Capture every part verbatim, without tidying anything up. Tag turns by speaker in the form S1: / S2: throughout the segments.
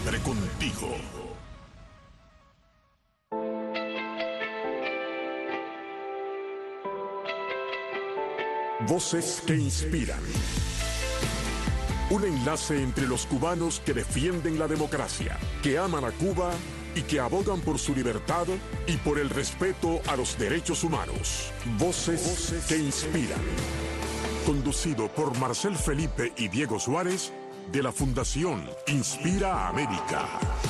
S1: siempre contigo. Voces que inspiran. Un enlace entre los cubanos que defienden la democracia, que aman a Cuba y que abogan por su libertad y por el respeto a los derechos humanos. Voces, Voces que inspiran. Conducido por Marcel Felipe y Diego Suárez, de la Fundación Inspira América.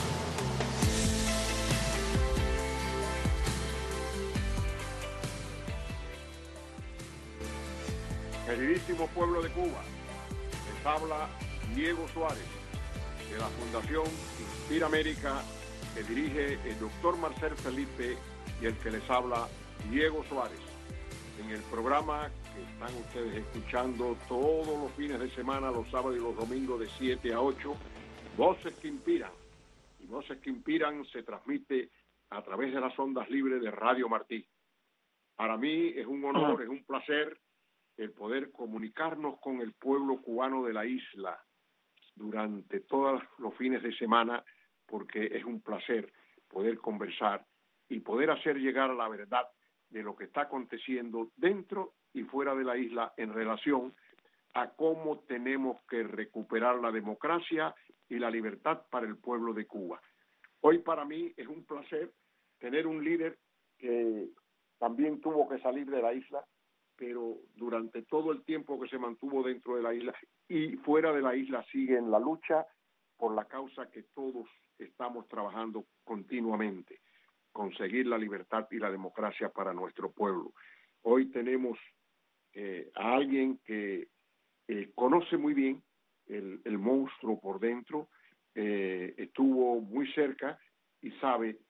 S2: Queridísimo pueblo de Cuba, les habla Diego Suárez, de la Fundación Inspira América, que dirige el doctor Marcel Felipe y el que les habla Diego Suárez. En el programa que están ustedes escuchando todos los fines de semana, los sábados y los domingos de siete a ocho, Voces que Inspiran. Y Voces que Inspiran se transmite a través de las ondas libres de Radio Martí. Para mí es un honor, es un placer el poder comunicarnos con el pueblo cubano de la isla durante todos los fines de semana, porque es un placer poder conversar y poder hacer llegar la verdad de lo que está aconteciendo dentro y fuera de la isla en relación a cómo tenemos que recuperar la democracia y la libertad para el pueblo de Cuba. Hoy para mí es un placer tener un líder que también tuvo que salir de la isla, pero durante todo el tiempo que se mantuvo dentro de la isla y fuera de la isla sigue en la lucha por la causa que todos estamos trabajando continuamente, conseguir la libertad y la democracia para nuestro pueblo. Hoy tenemos eh, a alguien que eh, conoce muy bien el, el monstruo por dentro, eh, estuvo muy cerca y sabe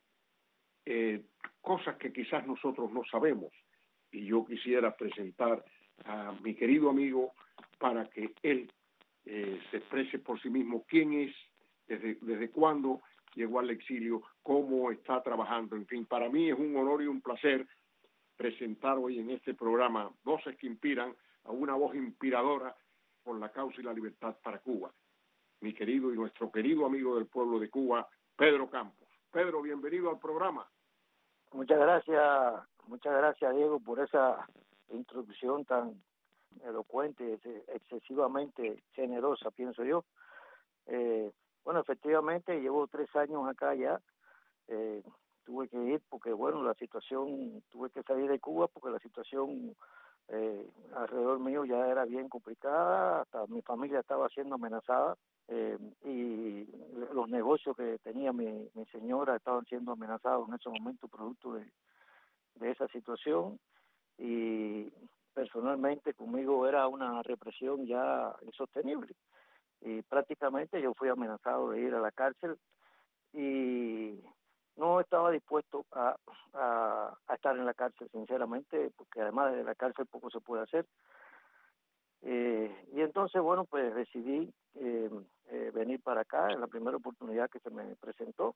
S2: eh, cosas que quizás nosotros no sabemos. Y yo quisiera presentar a mi querido amigo para que él eh, se exprese por sí mismo quién es, desde, desde cuándo llegó al exilio, cómo está trabajando. En fin, para mí es un honor y un placer presentar hoy en este programa Voces que Inspiran a una voz inspiradora por la causa y la libertad para Cuba. Mi querido y nuestro querido amigo del pueblo de Cuba, Pedro Campos. Pedro, bienvenido al programa.
S3: Muchas gracias, muchas gracias Diego por esa introducción tan elocuente, excesivamente generosa, pienso yo. Eh, bueno, efectivamente llevo tres años acá ya, eh, tuve que ir porque bueno, la situación, tuve que salir de Cuba porque la situación eh, alrededor mío ya era bien complicada, hasta mi familia estaba siendo amenazada. Eh, y los negocios que tenía mi, mi señora estaban siendo amenazados en ese momento producto de, de esa situación, y personalmente conmigo era una represión ya insostenible y prácticamente yo fui amenazado de ir a la cárcel y no estaba dispuesto a, a, a estar en la cárcel, sinceramente, porque además de la cárcel poco se puede hacer. Eh, y entonces, bueno, pues decidí eh, eh, venir para acá en la primera oportunidad que se me presentó.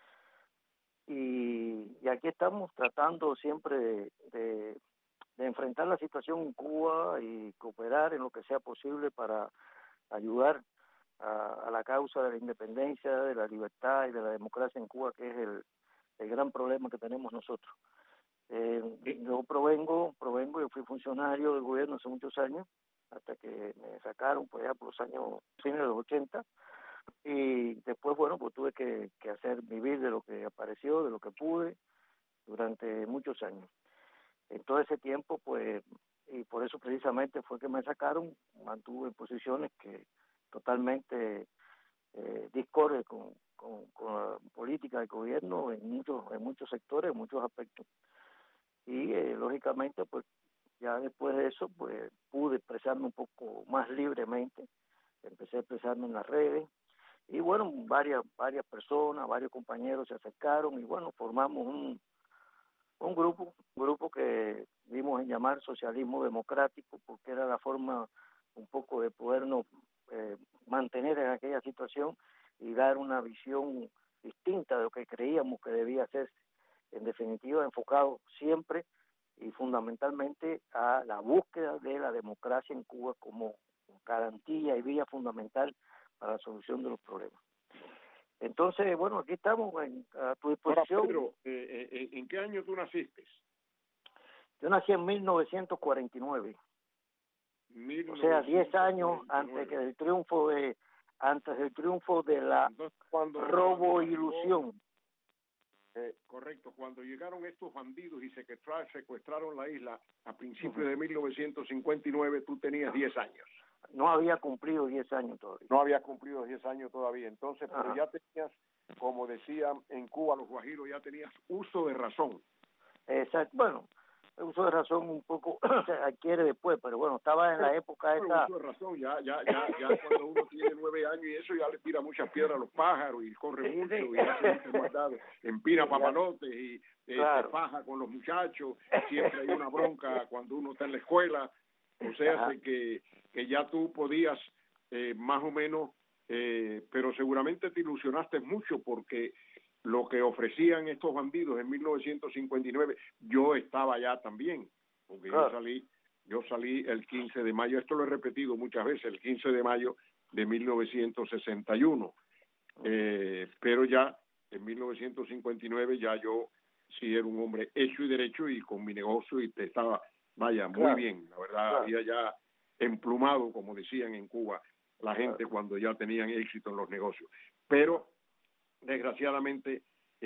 S3: Y, y aquí estamos tratando siempre de, de, de enfrentar la situación en Cuba y cooperar en lo que sea posible para ayudar a, a la causa de la independencia, de la libertad y de la democracia en Cuba, que es el, el gran problema que tenemos nosotros. Eh, yo provengo, provengo, yo fui funcionario del gobierno hace muchos años, hasta que me sacaron pues ya por los años fines de los ochenta, y después bueno pues tuve que, que hacer vivir de lo que apareció, de lo que pude durante muchos años. En todo ese tiempo pues, y por eso precisamente fue que me sacaron, mantuve posiciones que totalmente eh, discorde con, con, con la política del gobierno en muchos, en muchos sectores, en muchos aspectos. Y eh, lógicamente pues ya después de eso, pues pude expresarme un poco más libremente, empecé a expresarme en las redes, y bueno, varias varias personas, varios compañeros se acercaron, y bueno, formamos un, un grupo, un grupo que dimos en llamar Socialismo Democrático, porque era la forma un poco de podernos eh, mantener en aquella situación y dar una visión distinta de lo que creíamos que debía ser, en definitiva, enfocado siempre y fundamentalmente a la búsqueda de la democracia en Cuba como garantía y vía fundamental para la solución de los problemas. Entonces, bueno, aquí estamos en, a tu disposición.
S2: Ahora, Pedro, eh, eh, ¿en qué año tú naciste?
S3: Yo nací en mil novecientos cuarenta y nueve.
S2: mil
S3: O sea, diez años
S2: novecientos cuarenta y nueve.
S3: antes que del triunfo de antes del triunfo de la
S2: Entonces, cuando,
S3: robo
S2: cuando
S3: ilusión.
S2: Eh, correcto, cuando llegaron estos bandidos y secuestraron, secuestraron la isla a principios
S3: Uh-huh.
S2: de mil novecientos cincuenta y nueve, tú tenías diez años.
S3: No había cumplido diez años todavía.
S2: No habías cumplido diez años todavía, entonces, pero
S3: Ajá.
S2: ya tenías, como decían en Cuba los guajiros, ya tenías uso de razón.
S3: Exacto. Bueno, el uso de razón un poco se adquiere después, pero bueno, estaba en la época
S2: Bueno,
S3: esa.
S2: uso de razón, ya, ya, ya, ya cuando uno tiene nueve años y eso ya le tira muchas piedras a los pájaros y corre
S3: Sí,
S2: mucho
S3: sí.
S2: y hace muchas maldades, empina
S3: Sí,
S2: papalotes y eh,
S3: claro.
S2: se faja con los muchachos, siempre hay una bronca cuando uno está en la escuela, o sea,
S3: Ajá.
S2: que, que ya tú podías eh, más o menos, eh, pero seguramente te ilusionaste mucho porque lo que ofrecían estos bandidos en mil novecientos cincuenta y nueve, yo estaba allá también, porque
S3: Claro.
S2: yo salí Yo salí el quince de mayo, esto lo he repetido muchas veces, el quince de mayo de mil novecientos sesenta y uno, eh, pero ya en mil novecientos cincuenta y nueve ya yo sí era un hombre hecho y derecho y con mi negocio y te estaba, vaya, muy
S3: Claro.
S2: bien, la verdad,
S3: Claro.
S2: había ya emplumado, como decían en Cuba, la gente
S3: Claro.
S2: cuando ya tenían éxito en los negocios. Pero, desgraciadamente,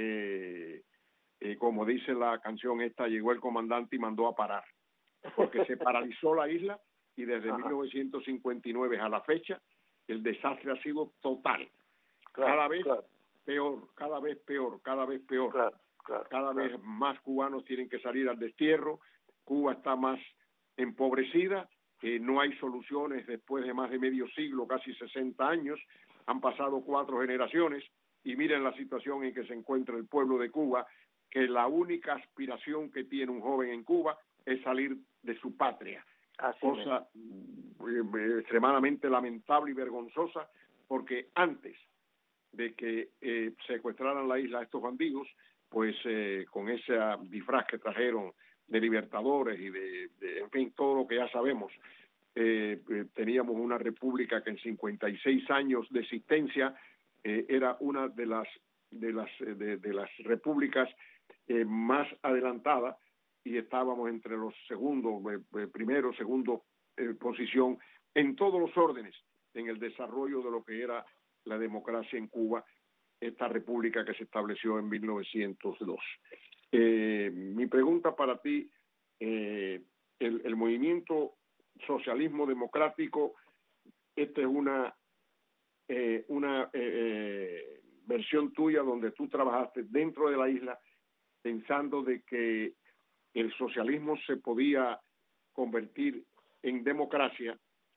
S2: eh, eh, como dice la canción esta, llegó el comandante y mandó a parar, porque se paralizó la isla y desde
S3: Ajá.
S2: mil novecientos cincuenta y nueve a la fecha el desastre ha sido total.
S3: Claro,
S2: Cada vez
S3: claro.
S2: peor, cada vez peor, cada vez peor.
S3: Claro, claro,
S2: cada
S3: claro.
S2: vez más cubanos tienen que salir al destierro. Cuba está más empobrecida, eh, no hay soluciones después de más de medio siglo, casi sesenta años. Han pasado cuatro generaciones y miren la situación en que se encuentra el pueblo de Cuba, que la única aspiración que tiene un joven en Cuba es salir de su patria.
S3: Así
S2: Cosa eh, extremadamente lamentable y vergonzosa, porque antes de que eh, secuestraran la isla a estos bandidos, pues eh, con ese disfraz que trajeron de libertadores y de, de en fin, todo lo que ya sabemos, eh, eh, teníamos una república que en cincuenta y seis años de existencia eh, era una de las de las de, de las repúblicas eh, más adelantadas y estábamos entre los segundos, eh, primero, segundo eh, posición en todos los órdenes en el desarrollo de lo que era la democracia en Cuba, esta república que se estableció en mil novecientos dos. Eh, mi pregunta para ti, eh, el, el movimiento socialismo democrático, esta es una, eh, una eh, versión tuya donde tú trabajaste dentro de la isla pensando de que el socialismo se podía convertir en democracia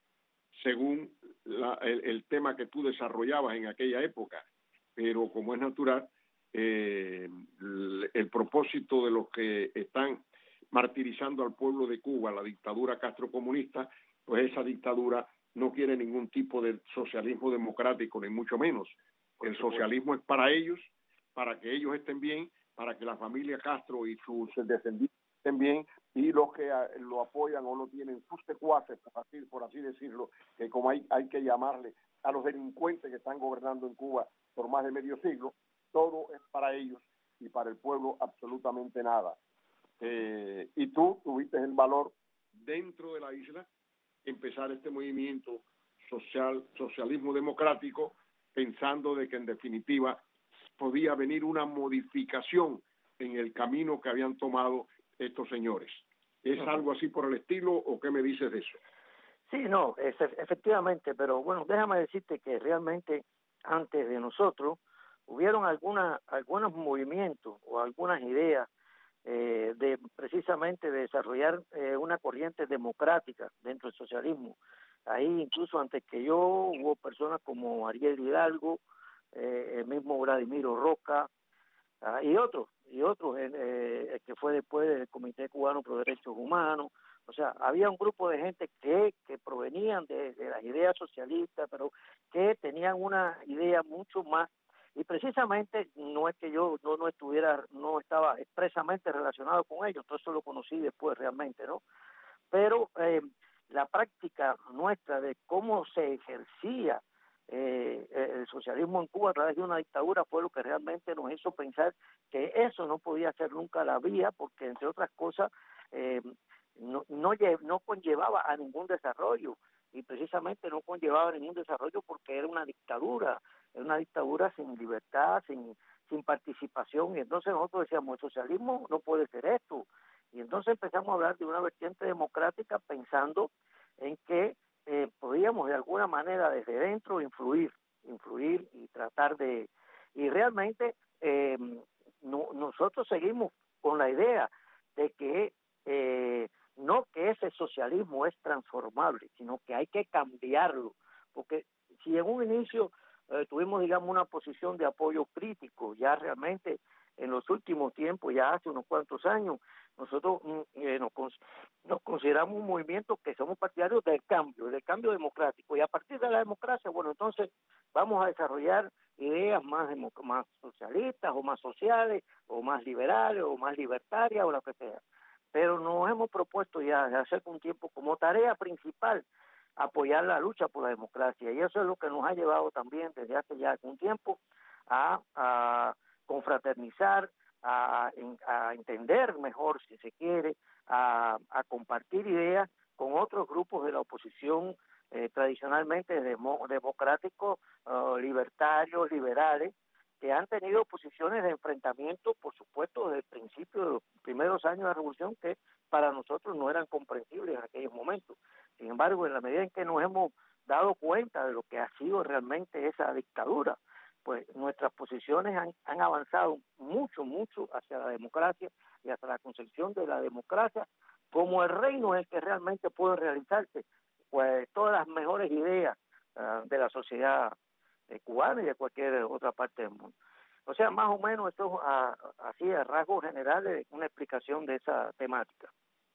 S2: según la, el, el tema que tú desarrollabas en aquella época, pero como es natural, eh, el, el propósito de los que están martirizando al pueblo de Cuba, la dictadura castrocomunista, pues esa dictadura no quiere ningún tipo de socialismo democrático, ni mucho menos. El socialismo es para ellos, para que ellos estén bien, para que la familia Castro y sus descendientes estén bien, y los que lo apoyan o lo tienen sus secuaces, por así, por así decirlo, que como hay, hay que llamarle a los delincuentes que están gobernando en Cuba por más de medio siglo, todo es para ellos y para el pueblo absolutamente nada. Eh, y tú tuviste el valor dentro de la isla empezar este movimiento social, socialismo democrático, pensando de que en definitiva podía venir una modificación en el camino que habían tomado estos señores. ¿Es uh-huh. algo así por el estilo o qué me dices de eso?
S3: Sí, no, es, efectivamente, pero bueno, déjame decirte que realmente antes de nosotros hubieron algunas algunos movimientos o algunas ideas eh, de precisamente de desarrollar eh, una corriente democrática dentro del socialismo. Ahí incluso antes que yo hubo personas como Ariel Hidalgo, eh, el mismo Vladimiro Roca uh, y otros, y otros eh, eh, que fue después del Comité Cubano por Derechos Humanos. O sea, había un grupo de gente que, que provenían de, de las ideas socialistas, pero que tenían una idea mucho más, y precisamente no es que yo no, no estuviera, no estaba expresamente relacionado con ellos, todo eso lo conocí después realmente, ¿no? Pero eh, la práctica nuestra de cómo se ejercía eh, el socialismo en Cuba a través de una dictadura fue lo que realmente nos hizo pensar que eso no podía ser nunca la vía, porque entre otras cosas eh, no, no, no conllevaba a ningún desarrollo, y precisamente no conllevaba ningún desarrollo porque era una dictadura, era una dictadura sin libertad, sin, sin participación, y entonces nosotros decíamos, el socialismo no puede ser esto, y entonces empezamos a hablar de una vertiente democrática pensando en que eh, podíamos de alguna manera desde dentro influir, influir y tratar de, y realmente eh, no, nosotros seguimos con la idea de que eh, no que ese socialismo es transformable, sino que hay que cambiarlo, porque si en un inicio eh, tuvimos, digamos, una posición de apoyo crítico, ya realmente en los últimos tiempos, ya hace unos cuantos años, nosotros eh, nos, nos consideramos un movimiento que somos partidarios del cambio, del cambio democrático, y a partir de la democracia, bueno, entonces vamos a desarrollar ideas más, más socialistas o más sociales o más liberales o más libertarias o lo que sea. Pero nos hemos propuesto ya desde hace un tiempo como tarea principal apoyar la lucha por la democracia, y eso es lo que nos ha llevado también desde hace ya algún tiempo a, a confraternizar, a, a entender mejor, si se quiere, a, a compartir ideas con otros grupos de la oposición eh, tradicionalmente demo, democráticos, uh, libertarios, liberales, que han tenido posiciones de enfrentamiento, por supuesto, desde el principio de los primeros años de la revolución, que para nosotros no eran comprensibles en aquellos momentos. Sin embargo, en la medida en que nos hemos dado cuenta de lo que ha sido realmente esa dictadura, pues nuestras posiciones han, han avanzado mucho, mucho hacia la democracia y hacia la concepción de la democracia como el reino en el que realmente pueden realizarse pues todas las mejores ideas uh, de la sociedad eh, cubana y de cualquier otra parte del mundo. O sea, más o menos esto uh, así a rasgos generales una explicación de esa temática.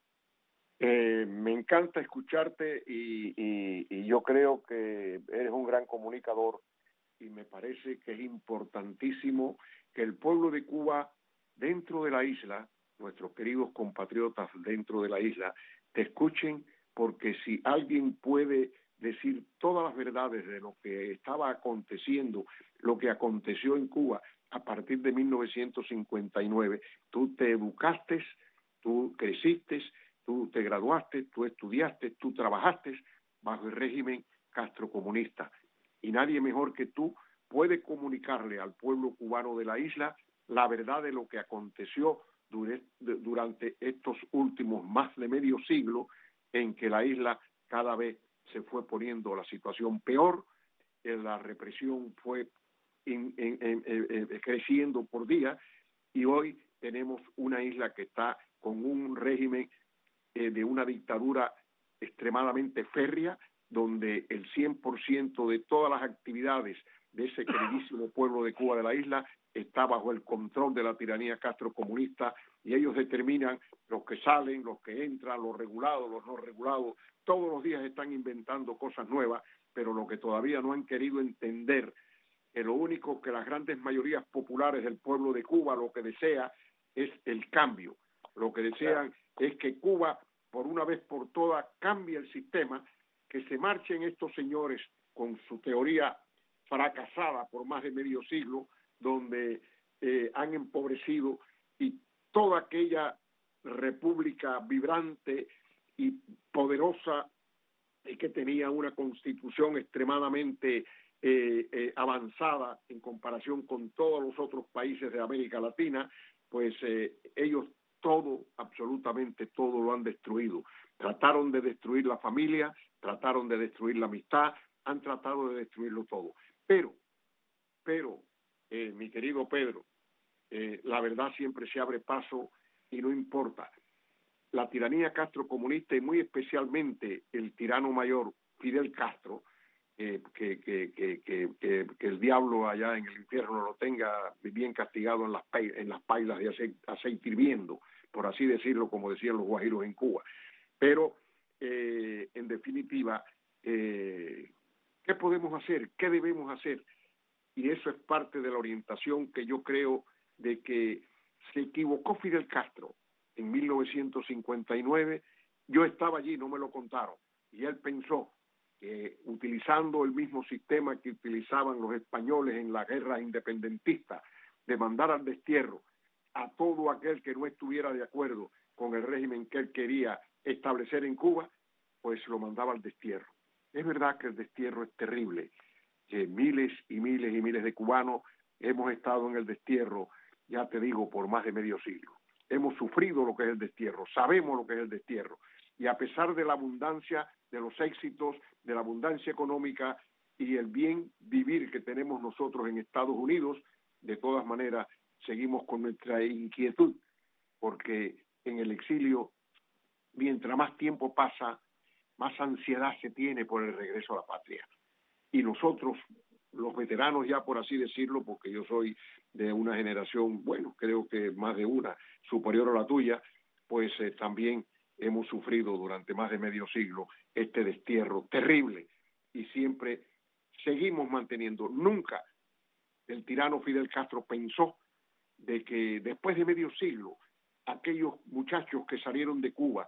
S2: Eh, me encanta escucharte y, y, y yo creo que eres un gran comunicador, y me parece que es importantísimo que el pueblo de Cuba dentro de la isla, nuestros queridos compatriotas dentro de la isla, te escuchen, porque si alguien puede decir todas las verdades de lo que estaba aconteciendo, lo que aconteció en Cuba a partir de mil novecientos cincuenta y nueve, tú te educaste, tú creciste, tú te graduaste, tú estudiaste, tú trabajaste bajo el régimen castrocomunista, y nadie mejor que tú puede comunicarle al pueblo cubano de la isla la verdad de lo que aconteció durante estos últimos más de medio siglo, en que la isla cada vez se fue poniendo la situación peor, la represión fue in, in, in, in, in, creciendo por día, y hoy tenemos una isla que está con un régimen eh, de una dictadura extremadamente férrea, donde el cien por ciento de todas las actividades de ese queridísimo pueblo de Cuba de la isla está bajo el control de la tiranía castrocomunista, y ellos determinan los que salen, los que entran, los regulados, los no regulados. Todos los días están inventando cosas nuevas, pero lo que todavía no han querido entender es lo único que las grandes mayorías populares del pueblo de Cuba lo que desea es el cambio. Lo que desean es que Cuba, por una vez por todas, cambie el sistema, que se marchen estos señores con su teoría fracasada por más de medio siglo, donde eh, han empobrecido, y toda aquella república vibrante y poderosa y que tenía una constitución extremadamente eh, eh, avanzada en comparación con todos los otros países de América Latina, pues eh, ellos todo, absolutamente todo lo han destruido. Trataron de destruir la familia, trataron de destruir la amistad, han tratado de destruirlo todo. Pero, pero, eh, mi querido Pedro, eh, la verdad siempre se abre paso y no importa. La tiranía castrocomunista, y muy especialmente el tirano mayor Fidel Castro, eh, que, que, que, que, que, que el diablo allá en el infierno lo tenga bien castigado en las, en las pailas de aceite, aceite hirviendo, por así decirlo, como decían los guajiros en Cuba. Pero, eh, en definitiva, eh, ¿qué podemos hacer? ¿Qué debemos hacer? Y eso es parte de la orientación que yo creo de que se equivocó Fidel Castro en mil novecientos cincuenta y nueve. Yo estaba allí, no me lo contaron, y él pensó eh, utilizando el mismo sistema que utilizaban los españoles en la guerra independentista, de mandar al destierro a todo aquel que no estuviera de acuerdo con el régimen que él quería establecer en Cuba, pues lo mandaba al destierro. Es verdad que el destierro es terrible, que miles y miles y miles de cubanos hemos estado en el destierro, ya te digo, por más de medio siglo. Hemos sufrido lo que es el destierro, sabemos lo que es el destierro, y a pesar de la abundancia, de los éxitos, de la abundancia económica y el bien vivir que tenemos nosotros en Estados Unidos, de todas maneras seguimos con nuestra inquietud, porque en el exilio, mientras más tiempo pasa, más ansiedad se tiene por el regreso a la patria. Y nosotros, los veteranos ya por así decirlo, porque yo soy de una generación, bueno, creo que más de una, superior a la tuya, pues eh, también hemos sufrido durante más de medio siglo este destierro terrible y siempre seguimos manteniendo. Nunca el tirano Fidel Castro pensó de que después de medio siglo aquellos muchachos que salieron de Cuba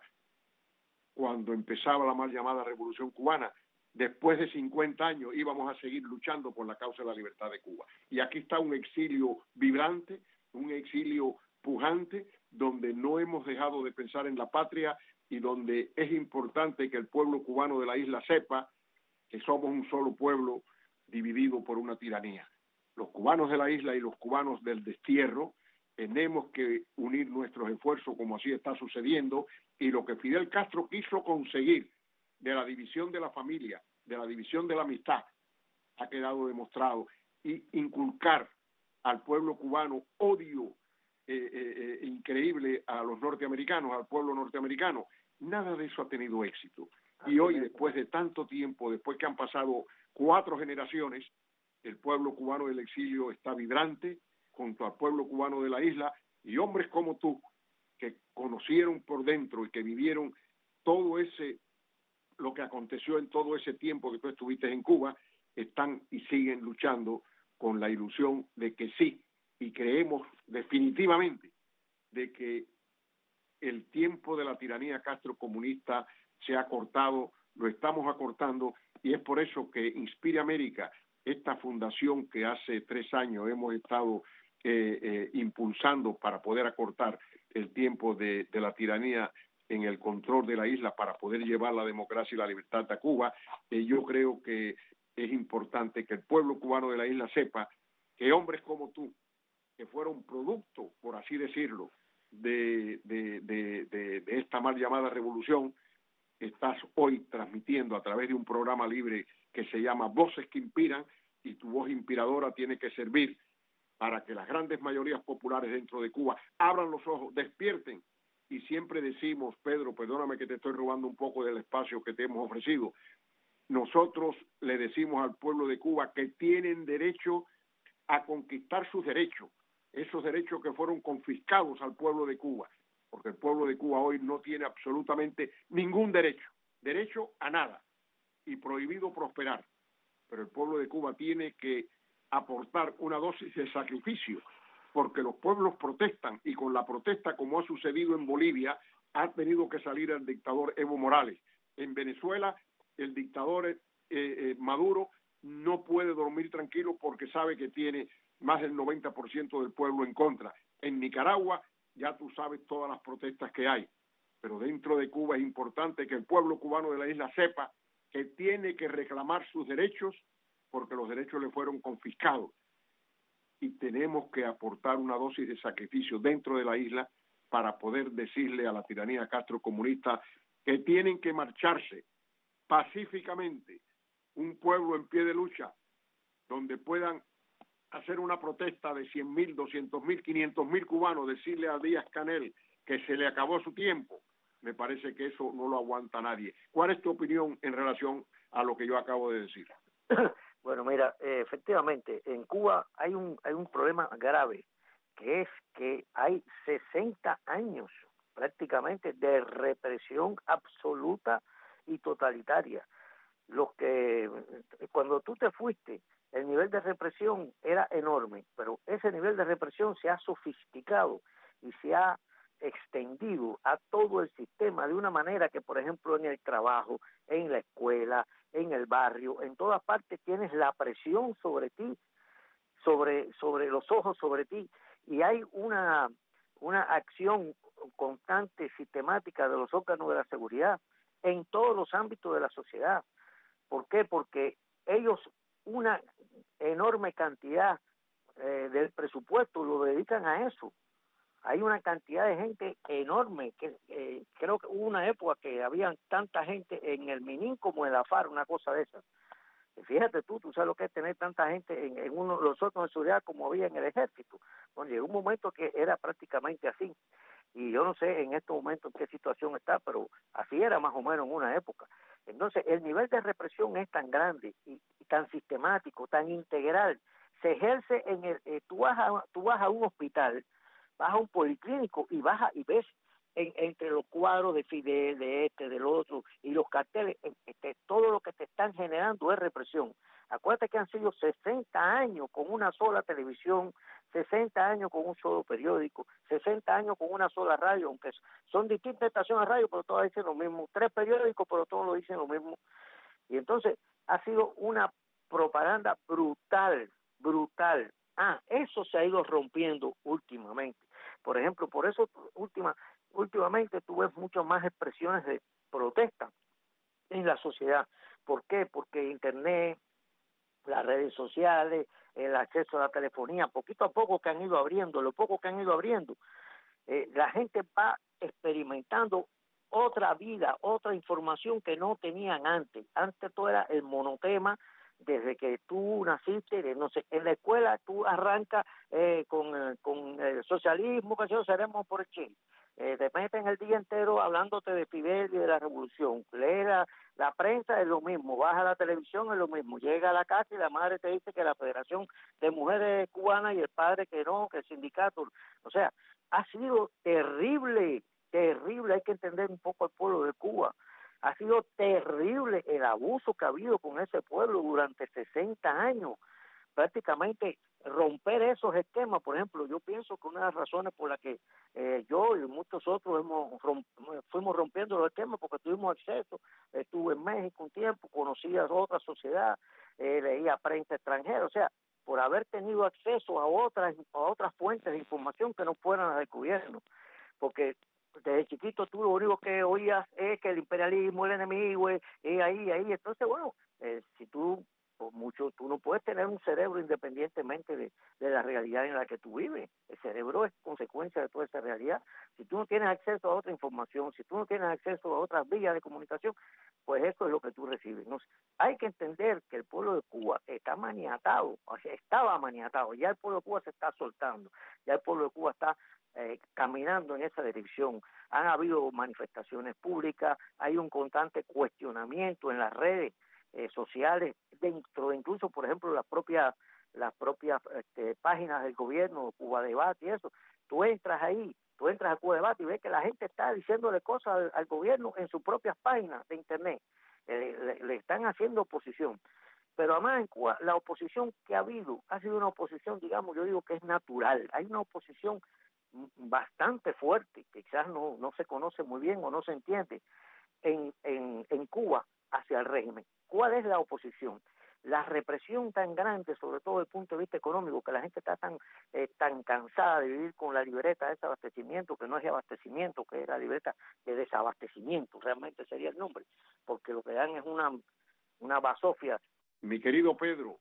S2: cuando empezaba la mal llamada Revolución Cubana, después de cincuenta años íbamos a seguir luchando por la causa de la libertad de Cuba. Y aquí está un exilio vibrante, un exilio pujante, donde no hemos dejado de pensar en la patria y donde es importante que el pueblo cubano de la isla sepa que somos un solo pueblo dividido por una tiranía. Los cubanos de la isla y los cubanos del destierro tenemos que unir nuestros esfuerzos como así está sucediendo, y lo que Fidel Castro quiso conseguir de la división de la familia, de la división de la amistad, ha quedado demostrado, y inculcar al pueblo cubano odio eh, eh, eh, increíble a los norteamericanos, al pueblo norteamericano, nada de eso ha tenido éxito. Y hoy, después de tanto tiempo, después que han pasado cuatro generaciones, el pueblo cubano del exilio está vibrante junto al pueblo cubano de la isla, y hombres como tú, que conocieron por dentro y que vivieron todo ese, lo que aconteció en todo ese tiempo que tú estuviste en Cuba, están y siguen luchando con la ilusión de que sí, y creemos definitivamente de que el tiempo de la tiranía castrocomunista se ha acortado, lo estamos acortando, y es por eso que Inspire América, esta fundación que hace tres años hemos estado eh, eh, impulsando para poder acortar el tiempo de, de la tiranía en el control de la isla, para poder llevar la democracia y la libertad a Cuba, eh, yo creo que es importante que el pueblo cubano de la isla sepa que hombres como tú, que fueron producto, por así decirlo, de, de, de, de, de esta mal llamada revolución, estás hoy transmitiendo a través de un programa libre que se llama Voces que Inspiran, y tu voz inspiradora tiene que servir para que las grandes mayorías populares dentro de Cuba abran los ojos, despierten. Y siempre decimos, Pedro, perdóname que te estoy robando un poco del espacio que te hemos ofrecido, nosotros le decimos al pueblo de Cuba que tienen derecho a conquistar sus derechos, esos derechos que fueron confiscados al pueblo de Cuba, porque el pueblo de Cuba hoy no tiene absolutamente ningún derecho, derecho a nada, y prohibido prosperar. Pero el pueblo de Cuba tiene que aportar una dosis de sacrificio, porque los pueblos protestan, y con la protesta, como ha sucedido en Bolivia, ha tenido que salir el dictador Evo Morales. En Venezuela, el dictador eh, eh, Maduro no puede dormir tranquilo porque sabe que tiene más del noventa por ciento del pueblo en contra. En Nicaragua, ya tú sabes todas las protestas que hay, pero dentro de Cuba es importante que el pueblo cubano de la isla sepa que tiene que reclamar sus derechos, porque los derechos le fueron confiscados, y tenemos que aportar una dosis de sacrificio dentro de la isla para poder decirle a la tiranía castrocomunista que tienen que marcharse pacíficamente, un pueblo en pie de lucha, donde puedan hacer una protesta de cien mil, doscientos mil, quinientos mil cubanos, decirle a Díaz-Canel que se le acabó su tiempo. Me parece que eso no lo aguanta nadie. ¿Cuál es tu opinión en relación a lo que yo acabo de decir?
S3: Bueno, mira, eh, efectivamente, en Cuba hay un hay un problema grave, que es que hay sesenta años prácticamente de represión absoluta y totalitaria. Los que cuando tú te fuiste, el nivel de represión era enorme, pero ese nivel de represión se ha sofisticado y se ha extendido a todo el sistema de una manera que, por ejemplo, en el trabajo, en la escuela, en el barrio, en todas partes tienes la presión sobre ti, sobre sobre los ojos sobre ti, y hay una una acción constante, sistemática de los órganos de la seguridad en todos los ámbitos de la sociedad. ¿Por qué? Porque ellos una enorme cantidad eh, del presupuesto lo dedican a eso. Hay una cantidad de gente enorme, que eh, creo que hubo una época que había tanta gente en el Minin como en la FARC, una cosa de esas. Fíjate tú, tú sabes lo que es tener tanta gente en, en uno de los órganos de seguridad como había en el ejército. Bueno, llegó un momento que era prácticamente así. Y yo no sé en estos momentos en qué situación está, pero así era más o menos en una época. Entonces, el nivel de represión es tan grande y, y tan sistemático, tan integral. Se ejerce en el... Eh, tú, vas a, tú vas a un hospital, vas a un policlínico y vas a, y ves en, entre los cuadros de Fidel, de este, del otro, y los carteles, este, todo lo que te están generando es represión. Acuérdate que han sido sesenta años con una sola televisión, sesenta años con un solo periódico, sesenta años con una sola radio, aunque son distintas estaciones de radio, pero todas dicen lo mismo, tres periódicos, pero todos lo dicen lo mismo. Y entonces ha sido una propaganda brutal, brutal. Ah, eso se ha ido rompiendo últimamente. Por ejemplo, por eso última, últimamente tú ves muchas más expresiones de protesta en la sociedad. ¿Por qué? Porque Internet, las redes sociales, el acceso a la telefonía, poquito a poco que han ido abriendo, lo poco que han ido abriendo, eh, la gente va experimentando otra vida, otra información que no tenían antes. Antes todo era el monotema, desde que tú naciste, no sé, en la escuela tú arrancas eh, con, eh, con el socialismo, que yo seremos por el Chile. Eh, te meten el día entero hablándote de Fidel y de la revolución. Lees la, la prensa, es lo mismo. Vas a la televisión, es lo mismo. Llega a la casa y la madre te dice que la Federación de Mujeres Cubanas y el padre que no, que el sindicato. O sea, ha sido terrible, terrible. Hay que entender un poco al pueblo de Cuba. Ha sido terrible el abuso que ha habido con ese pueblo durante sesenta años. Prácticamente romper esos esquemas, por ejemplo, yo pienso que una de las razones por las que eh, yo y muchos otros hemos romp fuimos rompiendo los esquemas porque tuvimos acceso, estuve en México un tiempo, conocí a otra sociedad, eh, leía prensa extranjera, o sea, por haber tenido acceso a otras a otras fuentes de información que no fueran las del gobierno, porque desde chiquito tú lo único que oías es que el imperialismo, el enemigo, es, es ahí, ahí, entonces bueno, eh, si tú mucho, tú no puedes tener un cerebro independientemente de, de la realidad en la que tú vives. El cerebro es consecuencia de toda esa realidad. Si tú no tienes acceso a otra información, si tú no tienes acceso a otras vías de comunicación, pues eso es lo que tú recibes. No, hay que entender que el pueblo de Cuba está maniatado, o sea, estaba maniatado, ya el pueblo de Cuba se está soltando, ya el pueblo de Cuba está eh, caminando en esa dirección. Han habido manifestaciones públicas, hay un constante cuestionamiento en las redes Eh, sociales, dentro incluso, por ejemplo, las propias las propias este, páginas del gobierno, Cuba Debate y eso. Tú entras ahí, tú entras a Cuba Debate y ves que la gente está diciéndole cosas al, al gobierno en sus propias páginas de internet. Eh, le, le están haciendo oposición. Pero además en Cuba, la oposición que ha habido ha sido una oposición, digamos, yo digo que es natural. Hay una oposición bastante fuerte, que quizás no, no se conoce muy bien o no se entiende, en, en, en Cuba hacia el régimen. ¿Cuál es la oposición? La represión tan grande, sobre todo desde el punto de vista económico, que la gente está tan eh, tan cansada de vivir con la libreta de desabastecimiento, que no es de abastecimiento, que es la libreta de desabastecimiento, realmente sería el nombre, porque lo que dan es una, una basofia.
S2: Mi querido Pedro,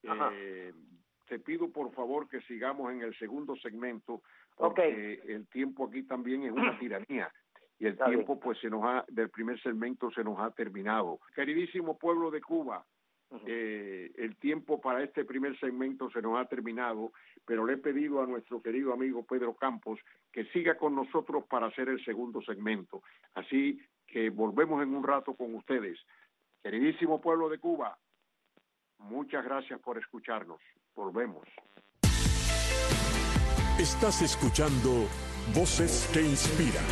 S2: eh, te pido por favor que sigamos en el segundo segmento, porque okay. el tiempo aquí también es una tiranía. Y el Está tiempo, bien. pues, se nos ha, del primer segmento se nos ha terminado. Queridísimo pueblo de Cuba, uh-huh. eh, el tiempo para este primer segmento se nos ha terminado, pero le he pedido a nuestro querido amigo Pedro Campos que siga con nosotros para hacer el segundo segmento. Así que volvemos en un rato con ustedes. Queridísimo pueblo de Cuba, muchas gracias por escucharnos. Volvemos.
S1: Estás escuchando Voces que Inspiran.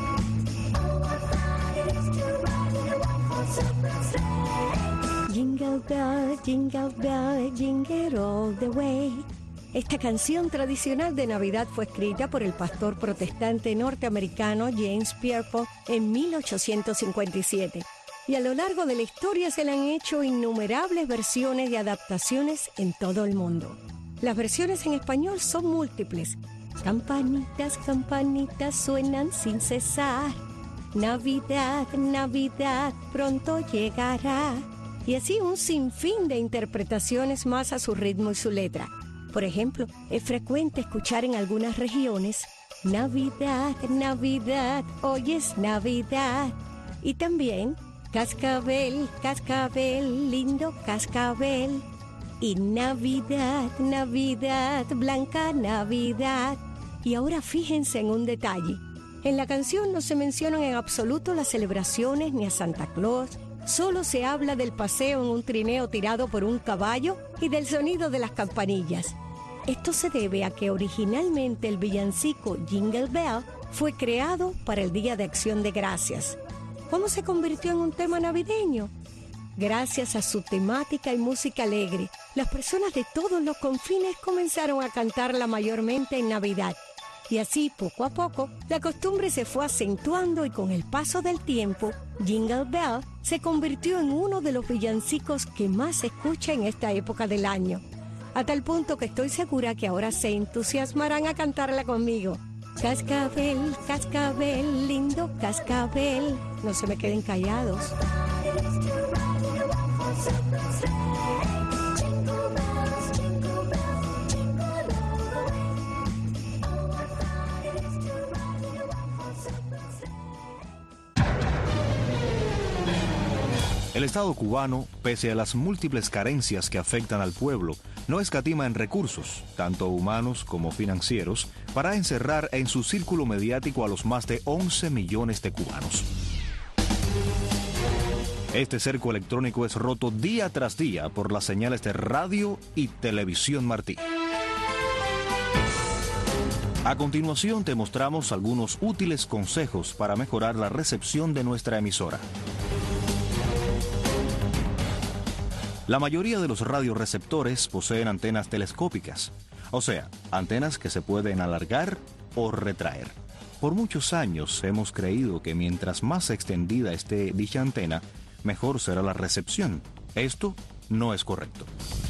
S4: Jingle Jingle bell, jingle bell, jingle all the way. Esta canción tradicional de Navidad fue escrita por el pastor protestante norteamericano James Pierpont en mil ochocientos cincuenta y siete. Y a lo largo de la historia se le han hecho innumerables versiones y adaptaciones en todo el mundo. Las versiones en español son múltiples. Campanitas, campanitas suenan sin cesar. Navidad, Navidad, pronto llegará. Y así un sinfín de interpretaciones más a su ritmo y su letra. Por ejemplo, es frecuente escuchar en algunas regiones Navidad, Navidad, hoy es Navidad. Y también cascabel, cascabel, lindo cascabel. Y Navidad, Navidad, blanca Navidad. Y ahora fíjense en un detalle. En la canción no se mencionan en absoluto las celebraciones ni a Santa Claus. Solo se habla del paseo en un trineo tirado por un caballo y del sonido de las campanillas. Esto se debe a que originalmente el villancico Jingle Bell fue creado para el Día de Acción de Gracias. ¿Cómo se convirtió en un tema navideño? Gracias a su temática y música alegre, las personas de todos los confines comenzaron a cantarla mayormente en Navidad. Y así, poco a poco, la costumbre se fue acentuando y con el paso del tiempo, Jingle Bell se convirtió en uno de los villancicos que más se escucha en esta época del año. A tal punto que estoy segura que ahora se entusiasmarán a cantarla conmigo. Cascabel, cascabel, lindo cascabel. No se me queden callados.
S5: El Estado cubano, pese a las múltiples carencias que afectan al pueblo, no escatima en recursos, tanto humanos como financieros, para encerrar en su círculo mediático a los más de once millones de cubanos. Este cerco electrónico es roto día tras día por las señales de radio y televisión Martí. A continuación te mostramos algunos útiles consejos para mejorar la recepción de nuestra emisora. La mayoría de los radioreceptores poseen antenas telescópicas, o sea, antenas que se pueden alargar o retraer. Por muchos años hemos creído que mientras más extendida esté dicha antena, mejor será la recepción. Esto no es correcto.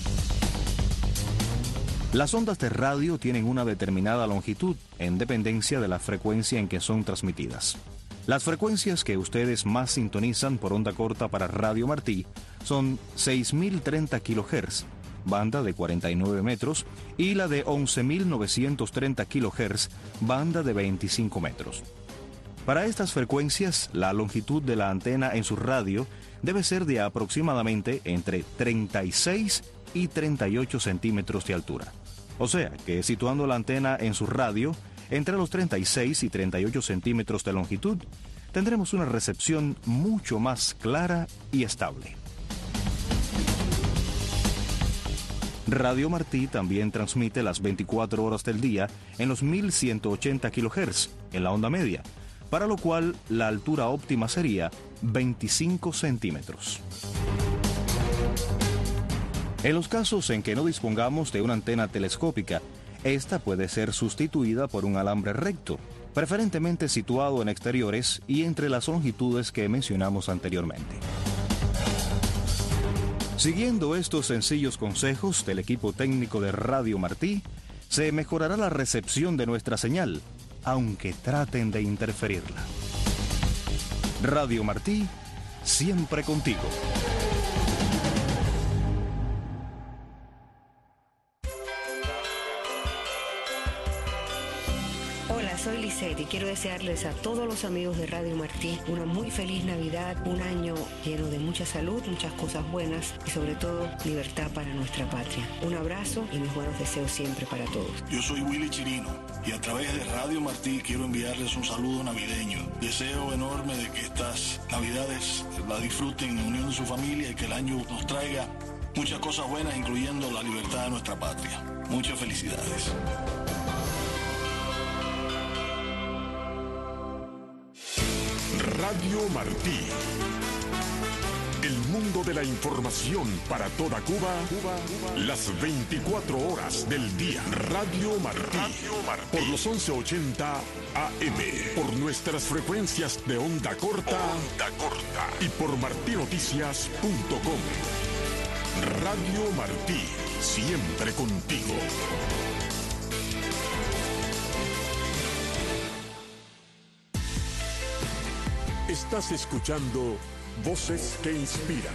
S5: Las ondas de radio tienen una determinada longitud en dependencia de la frecuencia en que son transmitidas. Las frecuencias que ustedes más sintonizan por onda corta para Radio Martí son seis mil treinta kilohertz, banda de cuarenta y nueve metros, y la de once mil novecientos treinta kilohertz, banda de veinticinco metros. Para estas frecuencias, la longitud de la antena en su radio debe ser de aproximadamente entre treinta y seis y treinta y ocho centímetros de altura. O sea, que situando la antena en su radio, entre los treinta y seis y treinta y ocho centímetros de longitud, tendremos una recepción mucho más clara y estable. Radio Martí también transmite las veinticuatro horas del día en los mil ciento ochenta kilohertz, en la onda media, para lo cual la altura óptima sería veinticinco centímetros. En los casos en que no dispongamos de una antena telescópica, esta puede ser sustituida por un alambre recto, preferentemente situado en exteriores y entre las longitudes que mencionamos anteriormente. Siguiendo estos sencillos consejos del equipo técnico de Radio Martí, se mejorará la recepción de nuestra señal, aunque traten de interferirla. Radio Martí, siempre contigo.
S6: Soy Lisette y quiero desearles a todos los amigos de Radio Martí una muy feliz Navidad, un año lleno de mucha salud, muchas cosas buenas y sobre todo libertad para nuestra patria. Un abrazo y mis buenos deseos siempre para todos.
S7: Yo soy Willy Chirino y a través de Radio Martí quiero enviarles un saludo navideño. Deseo enorme de que estas Navidades la disfruten en unión de su familia y que el año nos traiga muchas cosas buenas, incluyendo la libertad de nuestra patria. Muchas felicidades.
S1: Radio Martí, El mundo de la información para toda Cuba, Cuba, Cuba. Las veinticuatro horas del día. Radio Martí. Radio Martí. Por los once ochenta A M. Por nuestras frecuencias de onda corta. Onda corta. Y por martí noticias punto com. Radio Martí. Siempre contigo. Estás escuchando Voces que Inspiran.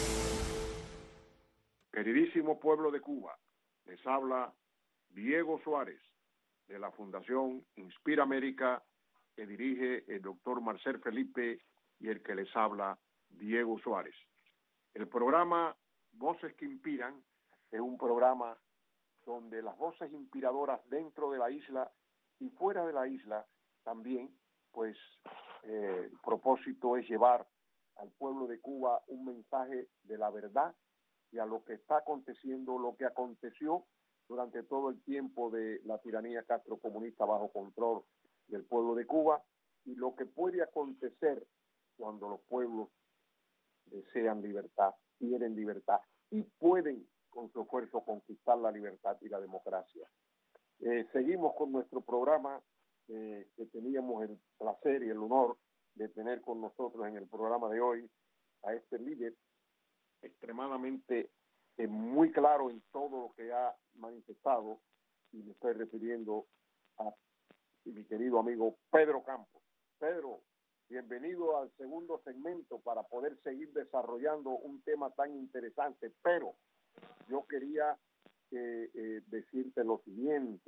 S2: Queridísimo pueblo de Cuba, les habla Diego Suárez de la Fundación Inspira América, que dirige el doctor Marcel Felipe y el que les habla Diego Suárez. El programa Voces que Inspiran es un programa donde las voces inspiradoras dentro de la isla y fuera de la isla también, pues eh, el propósito es llevar al pueblo de Cuba un mensaje de la verdad y a lo que está aconteciendo, lo que aconteció durante todo el tiempo de la tiranía castrocomunista bajo control del pueblo de Cuba y lo que puede acontecer cuando los pueblos desean libertad, quieren libertad y pueden con su esfuerzo conquistar la libertad y la democracia. Eh, seguimos con nuestro programa eh, que teníamos el placer y el honor de tener con nosotros en el programa de hoy a este líder extremadamente eh, muy claro en todo lo que ha manifestado, y me estoy refiriendo a mi querido amigo Pedro Campos. Pedro, bienvenido al segundo segmento para poder seguir desarrollando un tema tan interesante, pero yo quería eh, eh, decirte lo siguiente.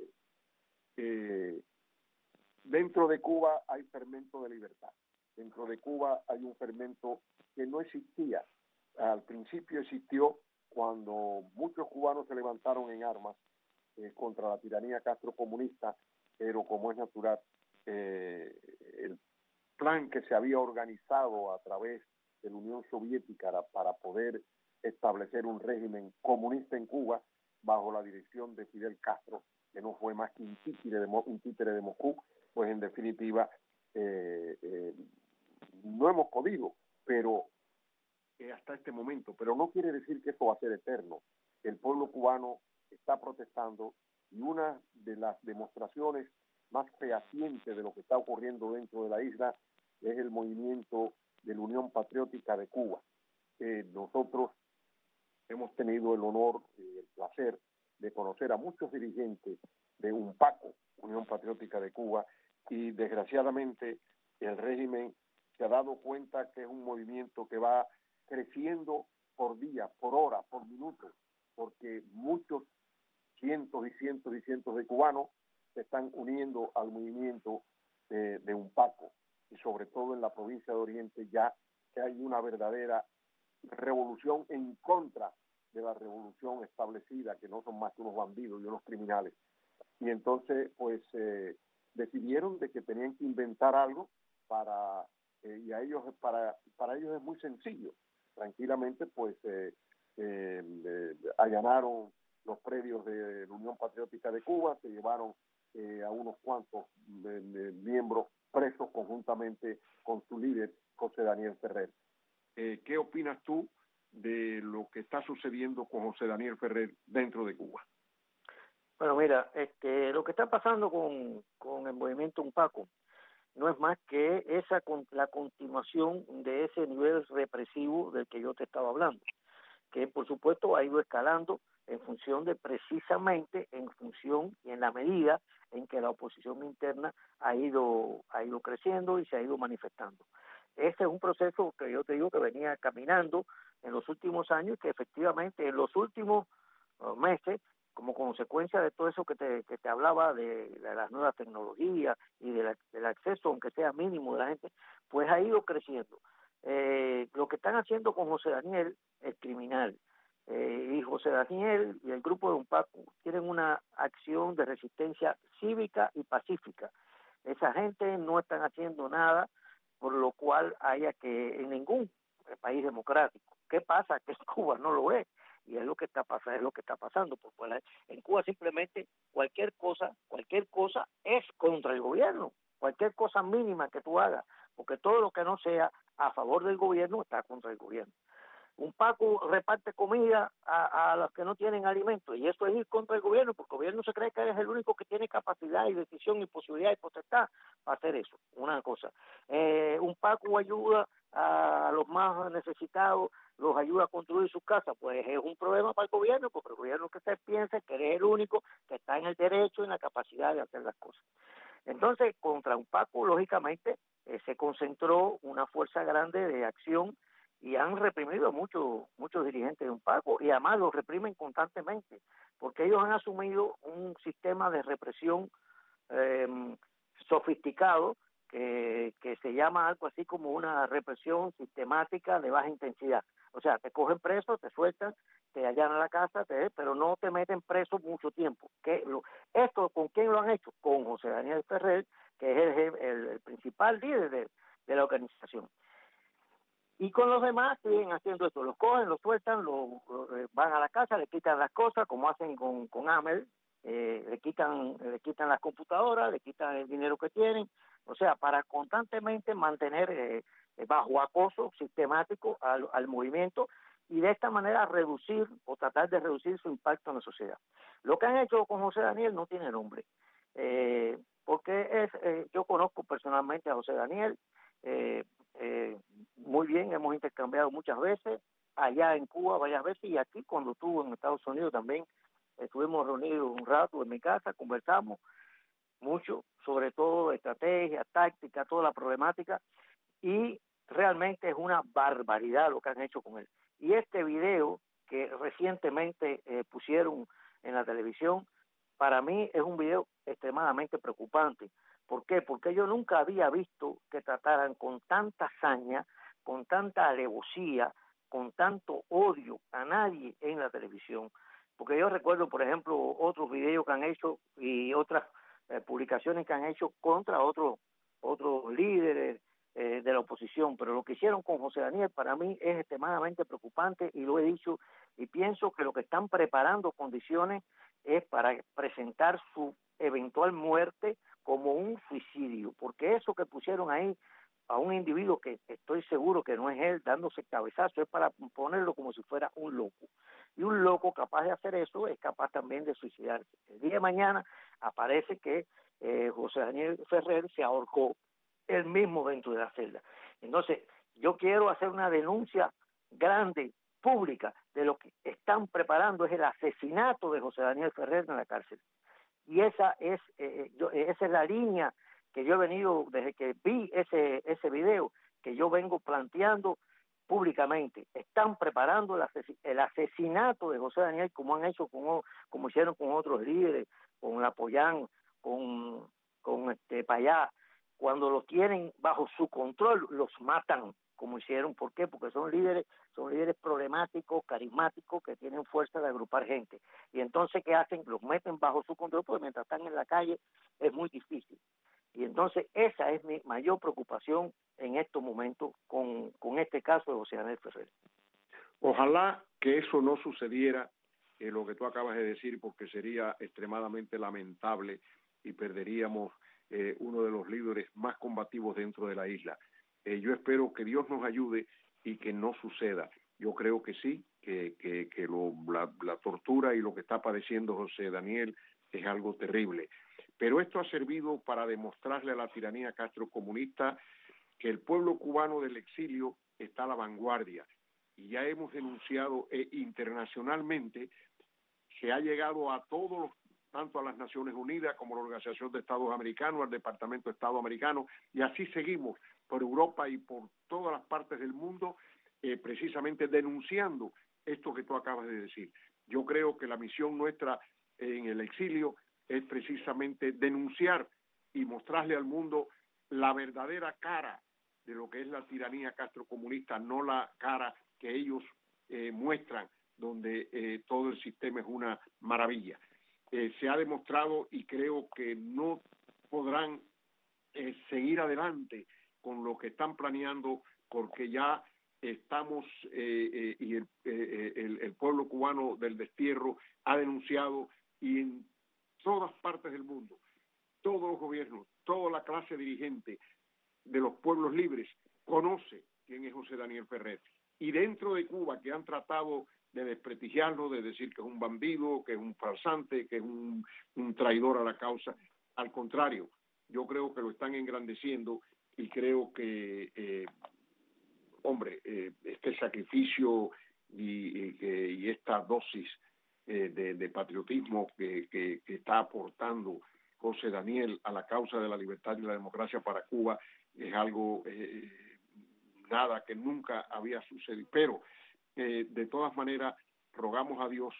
S2: Eh, dentro de Cuba hay fermento de libertad. Dentro de Cuba hay un fermento que no existía. Al principio existió cuando muchos cubanos se levantaron en armas eh, contra la tiranía castrocomunista, pero como es natural, eh, el plan que se había organizado a través de la Unión Soviética para poder establecer un régimen comunista en Cuba bajo la dirección de Fidel Castro, que no fue más que un títere de, un títere de Moscú, pues en definitiva eh, eh, no hemos podido, pero eh, hasta este momento, pero no quiere decir que esto va a ser eterno. El pueblo cubano está protestando y una de las demostraciones más fehacientes de lo que está ocurriendo dentro de la isla es el movimiento de la Unión Patriótica de Cuba. Eh, nosotros hemos tenido el honor y el placer de conocer a muchos dirigentes de UNPACO, Unión Patriótica de Cuba, y desgraciadamente el régimen se ha dado cuenta que es un movimiento que va creciendo por día, por hora, por minuto, porque muchos cientos y cientos y cientos de cubanos se están uniendo al movimiento de, de UNPACO, y sobre todo en la provincia de Oriente ya que hay una verdadera revolución en contra de la revolución establecida, que no son más que unos bandidos y unos criminales. Y entonces, pues, eh, decidieron de que tenían que inventar algo para, eh, y a ellos, para, para ellos es muy sencillo. Tranquilamente, pues, eh, eh, eh, allanaron los predios de la Unión Patriótica de Cuba, se llevaron eh, a unos cuantos de, de miembros presos conjuntamente con su líder, José Daniel Ferrer. Eh, ¿Qué opinas tú de lo que está sucediendo con José Daniel Ferrer dentro de Cuba?
S3: Bueno, mira, este, lo que está pasando con, con el movimiento UNPACO no es más que esa la continuación de ese nivel represivo del que yo te estaba hablando, que por supuesto ha ido escalando en función de precisamente en función y en la medida en que la oposición interna ha ido ha ido creciendo y se ha ido manifestando. Este es un proceso que yo te digo que venía caminando en los últimos años, que efectivamente en los últimos uh, meses, como consecuencia de todo eso que te, que te hablaba de, de las nuevas tecnologías y de la, del acceso, aunque sea mínimo, de la gente, pues ha ido creciendo. Eh, lo que están haciendo con José Daniel es criminal. Eh, y José Daniel y el grupo de UNPACO tienen una acción de resistencia cívica y pacífica. Esa gente no están haciendo nada por lo cual haya que en ningún país democrático. ¿Qué pasa? Que Cuba no lo es, y es lo que está pasando, es lo que está pasando. Porque en Cuba simplemente cualquier cosa, cualquier cosa es contra el gobierno, cualquier cosa mínima que tú hagas, porque todo lo que no sea a favor del gobierno está contra el gobierno. Un Paco reparte comida a, a los que no tienen alimento, y eso es ir contra el gobierno, porque el gobierno se cree que es el único que tiene capacidad y decisión y posibilidad y potestad para hacer eso, una cosa. Eh, un Paco ayuda a los más necesitados, los ayuda a construir sus casas, pues es un problema para el gobierno, porque el gobierno que se piensa que eres el único que está en el derecho y en la capacidad de hacer las cosas. Entonces, contra un Paco, lógicamente, eh, se concentró una fuerza grande de acción y han reprimido a muchos muchos dirigentes de un Paco, y además los reprimen constantemente, porque ellos han asumido un sistema de represión eh, sofisticado que, que se llama algo así como una represión sistemática de baja intensidad. O sea, te cogen preso, te sueltan, te allanan la casa, te, pero no te meten preso mucho tiempo. ¿Qué? Lo, ¿Esto con quién lo han hecho? Con José Daniel Ferrer, que es el, el, el principal líder de, de la organización. Y con los demás siguen haciendo esto, los cogen, los sueltan, los, los van a la casa, le quitan las cosas, como hacen con, con Amer, eh, le quitan le quitan las computadoras, le quitan el dinero que tienen, o sea, para constantemente mantener eh, bajo acoso sistemático al, al movimiento, y de esta manera reducir o tratar de reducir su impacto en la sociedad. Lo que han hecho con José Daniel no tiene nombre, eh, porque es eh, yo conozco personalmente a José Daniel, eh, eh, muy bien, hemos intercambiado muchas veces, allá en Cuba varias veces, y aquí cuando estuvo en Estados Unidos también estuvimos reunidos un rato en mi casa, conversamos mucho, sobre todo estrategia, táctica, toda la problemática, y realmente es una barbaridad lo que han hecho con él. Y este video que recientemente eh, pusieron en la televisión, para mí es un video extremadamente preocupante. ¿Por qué? Porque yo nunca había visto que trataran con tanta hazaña, con tanta alevosía, con tanto odio a nadie en la televisión. Porque yo recuerdo, por ejemplo, otros videos que han hecho y otras eh, publicaciones que han hecho contra otros otros líderes eh, de la oposición, pero lo que hicieron con José Daniel para mí es extremadamente preocupante, y lo he dicho, y pienso que lo que están preparando condiciones es para presentar su eventual muerte como un suicidio, porque eso que pusieron ahí a un individuo que estoy seguro que no es él dándose cabezazo, es para ponerlo como si fuera un loco. Y un loco capaz de hacer eso es capaz también de suicidarse. El día de mañana aparece que eh, José Daniel Ferrer se ahorcó él mismo dentro de la celda. Entonces, yo quiero hacer una denuncia grande, pública, de lo que están preparando es el asesinato de José Daniel Ferrer en la cárcel. Y esa es eh, yo, esa es la línea que yo he venido, desde que vi ese ese video, que yo vengo planteando públicamente. Están preparando el, ases- el asesinato de José Daniel, como han hecho con como hicieron con otros líderes, con Apoyán, con con este Payá. Cuando los tienen bajo su control, los matan, como hicieron. ¿Por qué? Porque son líderes, son líderes problemáticos, carismáticos, que tienen fuerza de agrupar gente. Y entonces, ¿qué hacen? Los meten bajo su control, porque mientras están en la calle es muy difícil. Y entonces esa es mi mayor preocupación en estos momentos con, con este caso de José Daniel Ferrer.
S2: Ojalá que eso no sucediera, eh, lo que tú acabas de decir, porque sería extremadamente lamentable y perderíamos eh, uno de los líderes más combativos dentro de la isla. Eh, yo espero que Dios nos ayude y que no suceda. Yo creo que sí, que, que, que lo, la, la tortura y lo que está padeciendo José Daniel es algo terrible. Pero esto ha servido para demostrarle a la tiranía castrocomunista que el pueblo cubano del exilio está a la vanguardia. Y ya hemos denunciado eh, internacionalmente, se ha llegado a todos los, tanto a las Naciones Unidas como a la Organización de Estados Americanos, al Departamento de Estado americano, y así seguimos por Europa y por todas las partes del mundo, eh, precisamente denunciando esto que tú acabas de decir. Yo creo que la misión nuestra en el exilio es precisamente denunciar y mostrarle al mundo la verdadera cara de lo que es la tiranía castrocomunista, no la cara que ellos eh, muestran, donde eh, todo el sistema es una maravilla. Eh, se ha demostrado, y creo que no podrán eh, seguir adelante con lo que están planeando, porque ya estamos, eh, eh, y el, eh, el, el pueblo cubano del destierro ha denunciado, y en todas partes del mundo, todos los gobiernos, toda la clase dirigente de los pueblos libres conoce quién es José Daniel Ferrer. y dentro de Cuba que han tratado de desprestigiarlo, de decir que es un bandido, que es un farsante, que es un, un traidor a la causa. Al contrario, yo creo que lo están engrandeciendo y creo que, eh, hombre, eh, este sacrificio y, y, y esta dosis eh, de, de patriotismo que, que, que está aportando José Daniel a la causa de la libertad y la democracia para Cuba es algo, eh, nada que nunca había sucedido. Pero, eh, de todas maneras, rogamos a Dios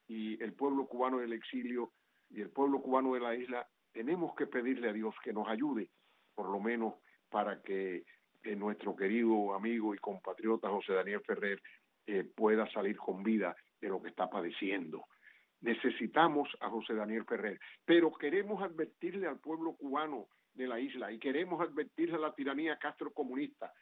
S2: y el pueblo cubano del exilio y el pueblo cubano de la isla, tenemos que pedirle a Dios que nos ayude, por lo menos para que eh, nuestro querido amigo y compatriota José Daniel Ferrer eh, pueda salir con vida de lo que está padeciendo. Necesitamos a José Daniel Ferrer, pero queremos advertirle al pueblo cubano de la isla y queremos advertirle a la tiranía castrocomunista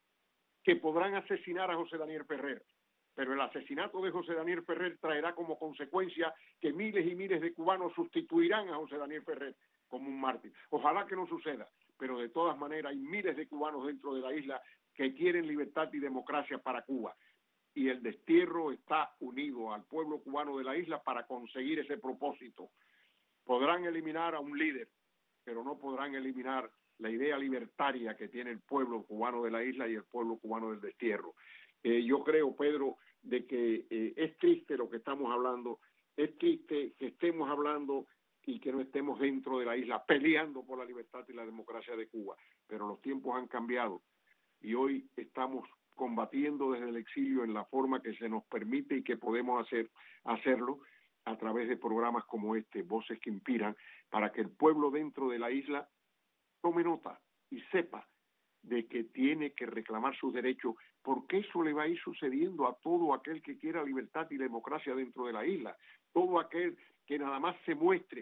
S2: que podrán asesinar a José Daniel Ferrer, pero el asesinato de José Daniel Ferrer traerá como consecuencia que miles y miles de cubanos sustituirán a José Daniel Ferrer como un mártir. Ojalá que no suceda, pero de todas maneras hay miles de cubanos dentro de la isla que quieren libertad y democracia para Cuba. Y el destierro está unido al pueblo cubano de la isla para conseguir ese propósito. Podrán eliminar a un líder, pero no podrán eliminar la idea libertaria que tiene el pueblo cubano de la isla y el pueblo cubano del destierro. Eh, yo creo, Pedro, de que eh, es triste lo que estamos hablando, es triste que estemos hablando y que no estemos dentro de la isla peleando por la libertad y la democracia de Cuba, pero los tiempos han cambiado y hoy estamos combatiendo desde el exilio en la forma que se nos permite y que podemos hacer hacerlo a través de programas como este, Voces que Inspiran, para que el pueblo dentro de la isla tome nota y sepa de que tiene que reclamar sus derechos, porque eso le va a ir sucediendo a todo aquel que quiera libertad y democracia dentro de la isla, todo aquel que nada más se muestre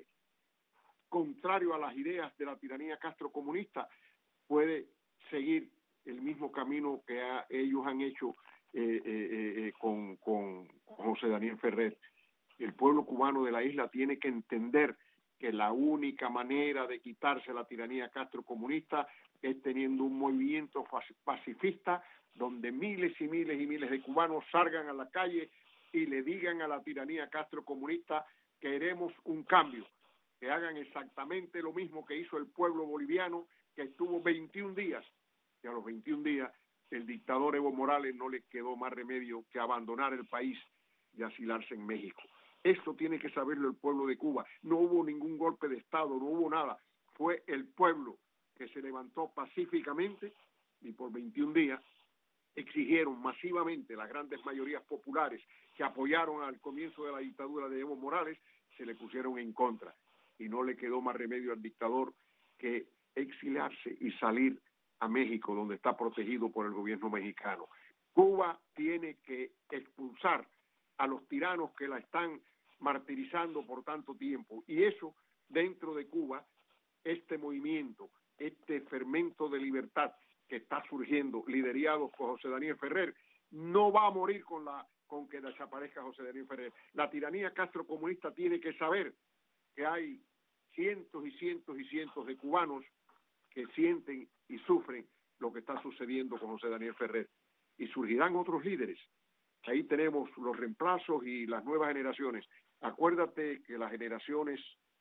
S2: contrario a las ideas de la tiranía castrocomunista puede seguir el mismo camino que ha, ellos han hecho eh, eh, eh, con, con José Daniel Ferrer. El pueblo cubano de la isla tiene que entender que la única manera de quitarse la tiranía castrocomunista es teniendo un movimiento pacifista donde miles y miles y miles de cubanos salgan a la calle y le digan a la tiranía castrocomunista: queremos un cambio, que hagan exactamente lo mismo que hizo el pueblo boliviano, que estuvo veintiún días, y a los veintiún días el dictador Evo Morales no le quedó más remedio que abandonar el país y asilarse en México. Esto tiene que saberlo el pueblo de Cuba. No hubo ningún golpe de Estado, no hubo nada. Fue el pueblo que se levantó pacíficamente y por veintiún días exigieron masivamente, las grandes mayorías populares que apoyaron al comienzo de la dictadura de Evo Morales, se le pusieron en contra. Y no le quedó más remedio al dictador que exiliarse y salir a México, donde está protegido por el gobierno mexicano. Cuba tiene que expulsar a los tiranos que la están martirizando por tanto tiempo, y eso dentro de Cuba, este movimiento, este fermento de libertad que está surgiendo, liderado por José Daniel Ferrer, no va a morir con la con que desaparezca José Daniel Ferrer. La tiranía castrocomunista tiene que saber que hay cientos y cientos y cientos de cubanos que sienten y sufren lo que está sucediendo con José Daniel Ferrer, y surgirán otros líderes. Ahí tenemos los reemplazos y las nuevas generaciones. Acuérdate que las generaciones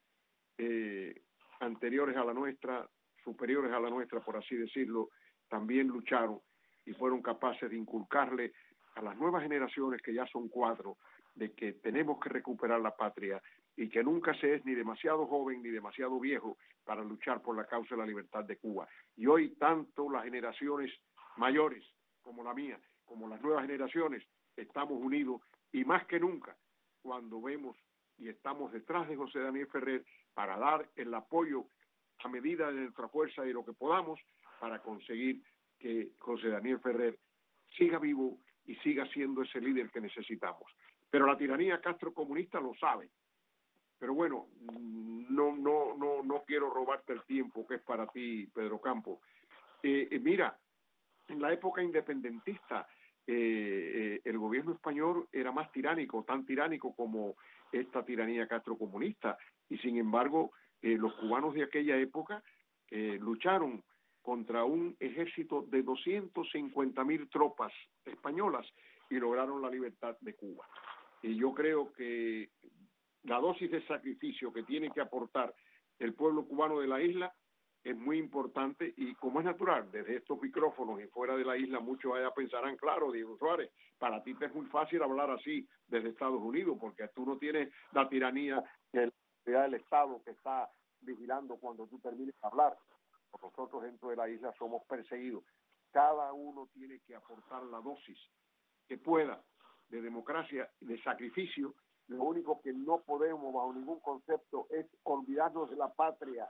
S2: eh, anteriores a la nuestra, superiores a la nuestra, por así decirlo, también lucharon y fueron capaces de inculcarle a las nuevas generaciones, que ya son cuatro, de que tenemos que recuperar la patria y que nunca se es ni demasiado joven ni demasiado viejo para luchar por la causa de la libertad de Cuba. Y hoy tanto las generaciones mayores como la mía, como las nuevas generaciones, estamos unidos, y más que nunca cuando vemos y estamos detrás de José Daniel Ferrer para dar el apoyo a medida de nuestra fuerza y lo que podamos para conseguir que José Daniel Ferrer siga vivo y siga siendo ese líder que necesitamos. Pero la tiranía castrocomunista lo sabe. Pero bueno, no no no no quiero robarte el tiempo que es para ti, Pedro Campos. Eh, eh, mira, en la época independentista, eh, eh, el gobierno español era más tiránico, tan tiránico como esta tiranía castrocomunista, y sin embargo, eh, los cubanos de aquella época eh, lucharon contra un ejército de doscientas cincuenta mil tropas españolas y lograron la libertad de Cuba. Y yo creo que la dosis de sacrificio que tiene que aportar el pueblo cubano de la isla es muy importante, y como es natural, desde estos micrófonos y fuera de la isla, muchos allá pensarán, claro, Diego Suárez, para ti te es muy fácil hablar así desde Estados Unidos, porque tú no tienes la tiranía de la del Estado que está vigilando cuando tú termines de hablar. Nosotros dentro de la isla somos perseguidos. Cada uno tiene que aportar la dosis que pueda de democracia y de sacrificio. Lo único que no podemos bajo ningún concepto es olvidarnos de la patria.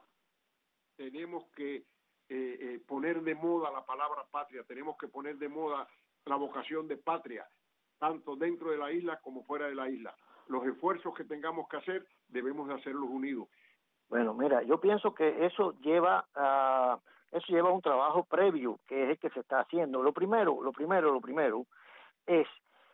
S2: Tenemos que eh, eh, poner de moda la palabra patria, tenemos que poner de moda la vocación de patria, tanto dentro de la isla como fuera de la isla. Los esfuerzos que tengamos que hacer, debemos de hacerlos unidos.
S3: Bueno, mira, yo pienso que eso lleva a eso lleva a un trabajo previo, que es el que se está haciendo. Lo primero, lo primero, lo primero es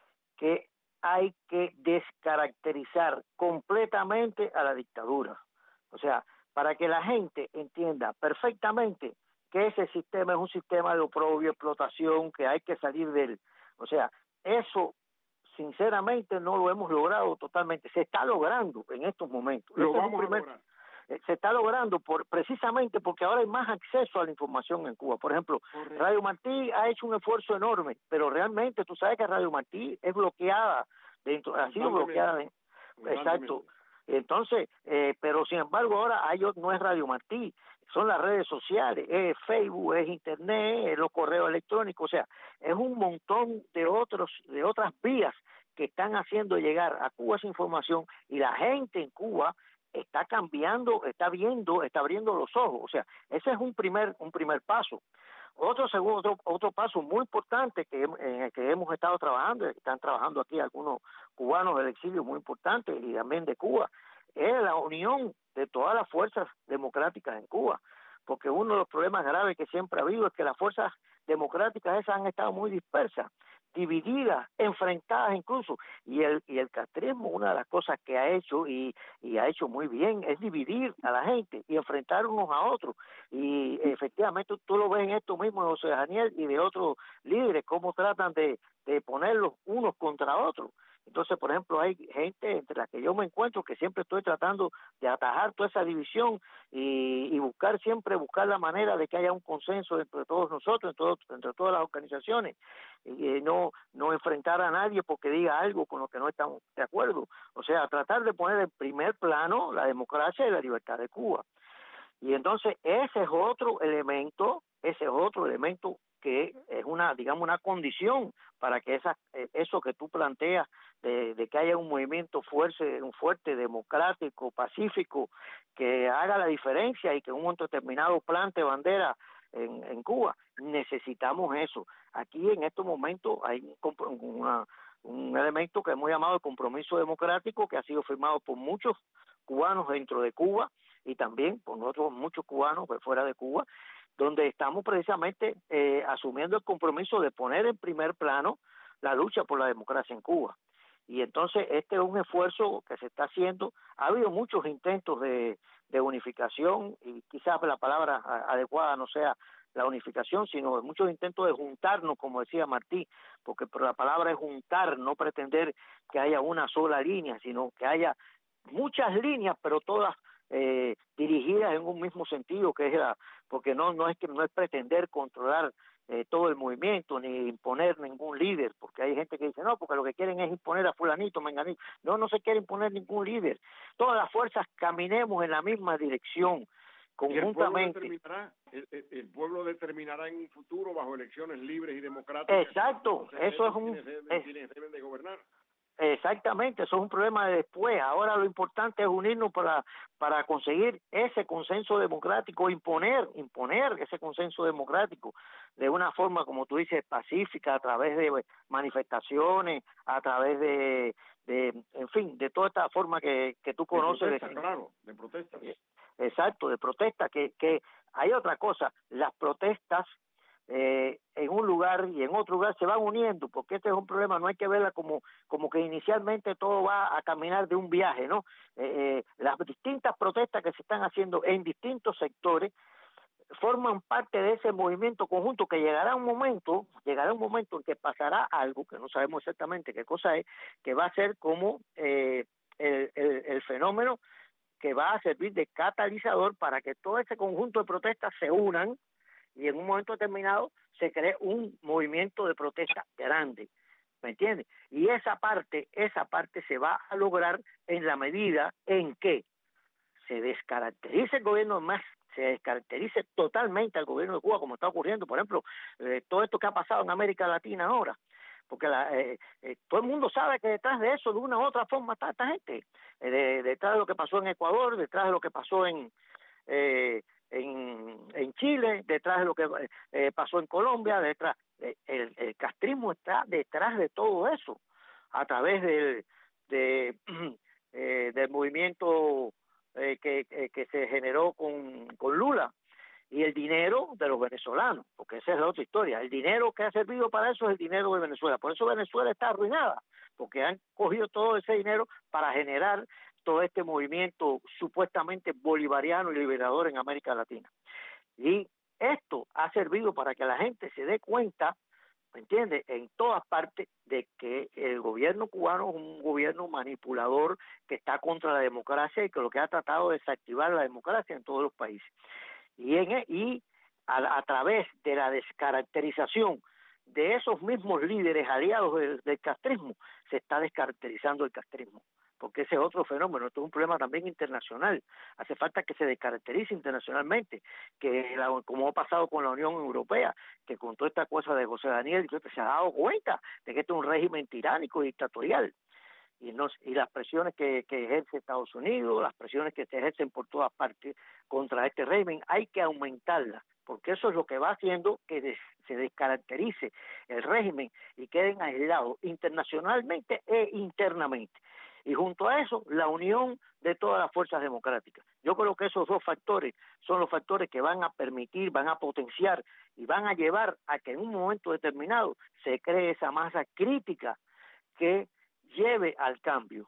S3: que hay que descaracterizar completamente a la dictadura. O sea, para que la gente entienda perfectamente que ese sistema es un sistema de oprobio, explotación, que hay que salir de él. O sea, eso sinceramente no lo hemos logrado totalmente. Se está logrando en estos momentos.
S2: Lo
S3: Ese
S2: vamos
S3: es un primer,
S2: a lograr.
S3: Se está logrando por precisamente porque ahora hay más acceso a la información en Cuba. Por ejemplo,
S2: Correcto.
S3: Radio Martí ha hecho un esfuerzo enorme, pero realmente tú sabes que Radio Martí es bloqueada dentro, ha sido bloqueada. De, exacto. Entonces, eh, pero sin embargo ahora hay, no es Radio Martí, son las redes sociales, es Facebook, es Internet, es los correos electrónicos, o sea, es un montón de otros de otras vías que están haciendo llegar a Cuba esa información, y la gente en Cuba está cambiando, está viendo, está abriendo los ojos. O sea, ese es un primer un primer paso. Otro segundo, otro, otro paso muy importante que en el que hemos estado trabajando, están trabajando aquí algunos cubanos del exilio muy importantes y también de Cuba, es la unión de todas las fuerzas democráticas en Cuba, porque uno de los problemas graves que siempre ha habido es que las fuerzas democráticas esas han estado muy dispersas, divididas, enfrentadas incluso, y el y el castrismo, una de las cosas que ha hecho y, y ha hecho muy bien es dividir a la gente y enfrentar unos a otros, y efectivamente tú lo ves en esto mismo de José Daniel y de otros líderes, cómo tratan de, de ponerlos unos contra otros. Entonces, por ejemplo, hay gente entre la que yo me encuentro que siempre estoy tratando de atajar toda esa división y, y buscar siempre, buscar la manera de que haya un consenso entre todos nosotros, entre, todo, entre todas las organizaciones, y eh, no, no enfrentar a nadie porque diga algo con lo que no estamos de acuerdo. O sea, tratar de poner en primer plano la democracia y la libertad de Cuba. Y entonces ese es otro elemento, ese es otro elemento que es una, digamos, una condición para que esa, eso que tú planteas de, de que haya un movimiento fuerte, un fuerte, democrático, pacífico, que haga la diferencia y que en un momento determinado plante bandera en, en Cuba. Necesitamos eso. Aquí en estos momentos hay una, un elemento que hemos llamado el compromiso democrático, que ha sido firmado por muchos cubanos dentro de Cuba y también por otros muchos cubanos fuera de Cuba, donde estamos precisamente eh, asumiendo el compromiso de poner en primer plano la lucha por la democracia en Cuba. Y entonces este es un esfuerzo que se está haciendo. Ha habido muchos intentos de, de unificación, y quizás la palabra adecuada no sea la unificación, sino muchos intentos de juntarnos, como decía Martí, porque la palabra es juntar, no pretender que haya una sola línea, sino que haya muchas líneas, pero todas eh, dirigidas en un mismo sentido, que es la, porque no no es que no es pretender controlar eh, todo el movimiento ni imponer ningún líder, porque hay gente que dice no, porque lo que quieren es imponer a fulanito, menganito. No, no se quiere imponer ningún líder. Todas las fuerzas caminemos en la misma dirección conjuntamente.
S2: Y el pueblo determinará, el, el, el pueblo determinará en un futuro bajo elecciones libres y democráticas.
S3: Exacto, eso es un
S2: quienes deben, quienes deben de gobernar.
S3: Exactamente, eso es un problema de después. Ahora lo importante es unirnos para para conseguir ese consenso democrático, imponer, imponer ese consenso democrático de una forma, como tú dices, pacífica, a través de manifestaciones, a través de, de en fin, de toda esta forma que, que tú conoces.
S2: De protesta, de, claro, de protestas.
S3: Exacto, de protesta, que, que hay otra cosa, las protestas Eh, en un lugar y en otro lugar se van uniendo, porque este es un problema, no hay que verla como como que inicialmente todo va a caminar de un viaje, ¿no? Eh, eh, las distintas protestas que se están haciendo en distintos sectores forman parte de ese movimiento conjunto que llegará un momento, llegará un momento en que pasará algo que no sabemos exactamente qué cosa es, que va a ser como eh, el, el, el fenómeno que va a servir de catalizador para que todo ese conjunto de protestas se unan y en un momento determinado se cree un movimiento de protesta grande, ¿me entiendes? Y esa parte, esa parte se va a lograr en la medida en que se descaracterice el gobierno más, se descaracterice totalmente al gobierno de Cuba, como está ocurriendo, por ejemplo, eh, todo esto que ha pasado en América Latina ahora, porque la, eh, eh, todo el mundo sabe que detrás de eso, de una u otra forma, está esta gente, eh, de, detrás de lo que pasó en Ecuador, detrás de lo que pasó en eh, en, en Chile, detrás de lo que eh, pasó en Colombia, detrás, eh, el, el castrismo está detrás de todo eso, a través del, de, eh, del movimiento eh, que, que, que se generó con, con Lula, y el dinero de los venezolanos, porque esa es la otra historia. El dinero que ha servido para eso es el dinero de Venezuela. Por eso Venezuela está arruinada, porque han cogido todo ese dinero para generar todo este movimiento supuestamente bolivariano y liberador en América Latina. Y esto ha servido para que la gente se dé cuenta, ¿me entiendes?, en todas partes, de que el gobierno cubano es un gobierno manipulador que está contra la democracia y que lo que ha tratado de desactivar la democracia en todos los países. Y, en, y a, a través de la descaracterización de esos mismos líderes aliados del, del castrismo, se está descaracterizando el castrismo, porque ese es otro fenómeno, esto es un problema también internacional, hace falta que se descaracterice internacionalmente, que la, como ha pasado con la Unión Europea, que con toda esta cosa de José Daniel, se ha dado cuenta de que este es un régimen tiránico y dictatorial. Y, no, y las presiones que, que ejerce Estados Unidos, las presiones que se ejercen por todas partes contra este régimen, hay que aumentarlas, porque eso es lo que va haciendo que des, se descaracterice el régimen y queden aislados internacionalmente e internamente. Y junto a eso, la unión de todas las fuerzas democráticas. Yo creo que esos dos factores son los factores que van a permitir, van a potenciar y van a llevar a que en un momento determinado se cree esa masa crítica que lleve al cambio,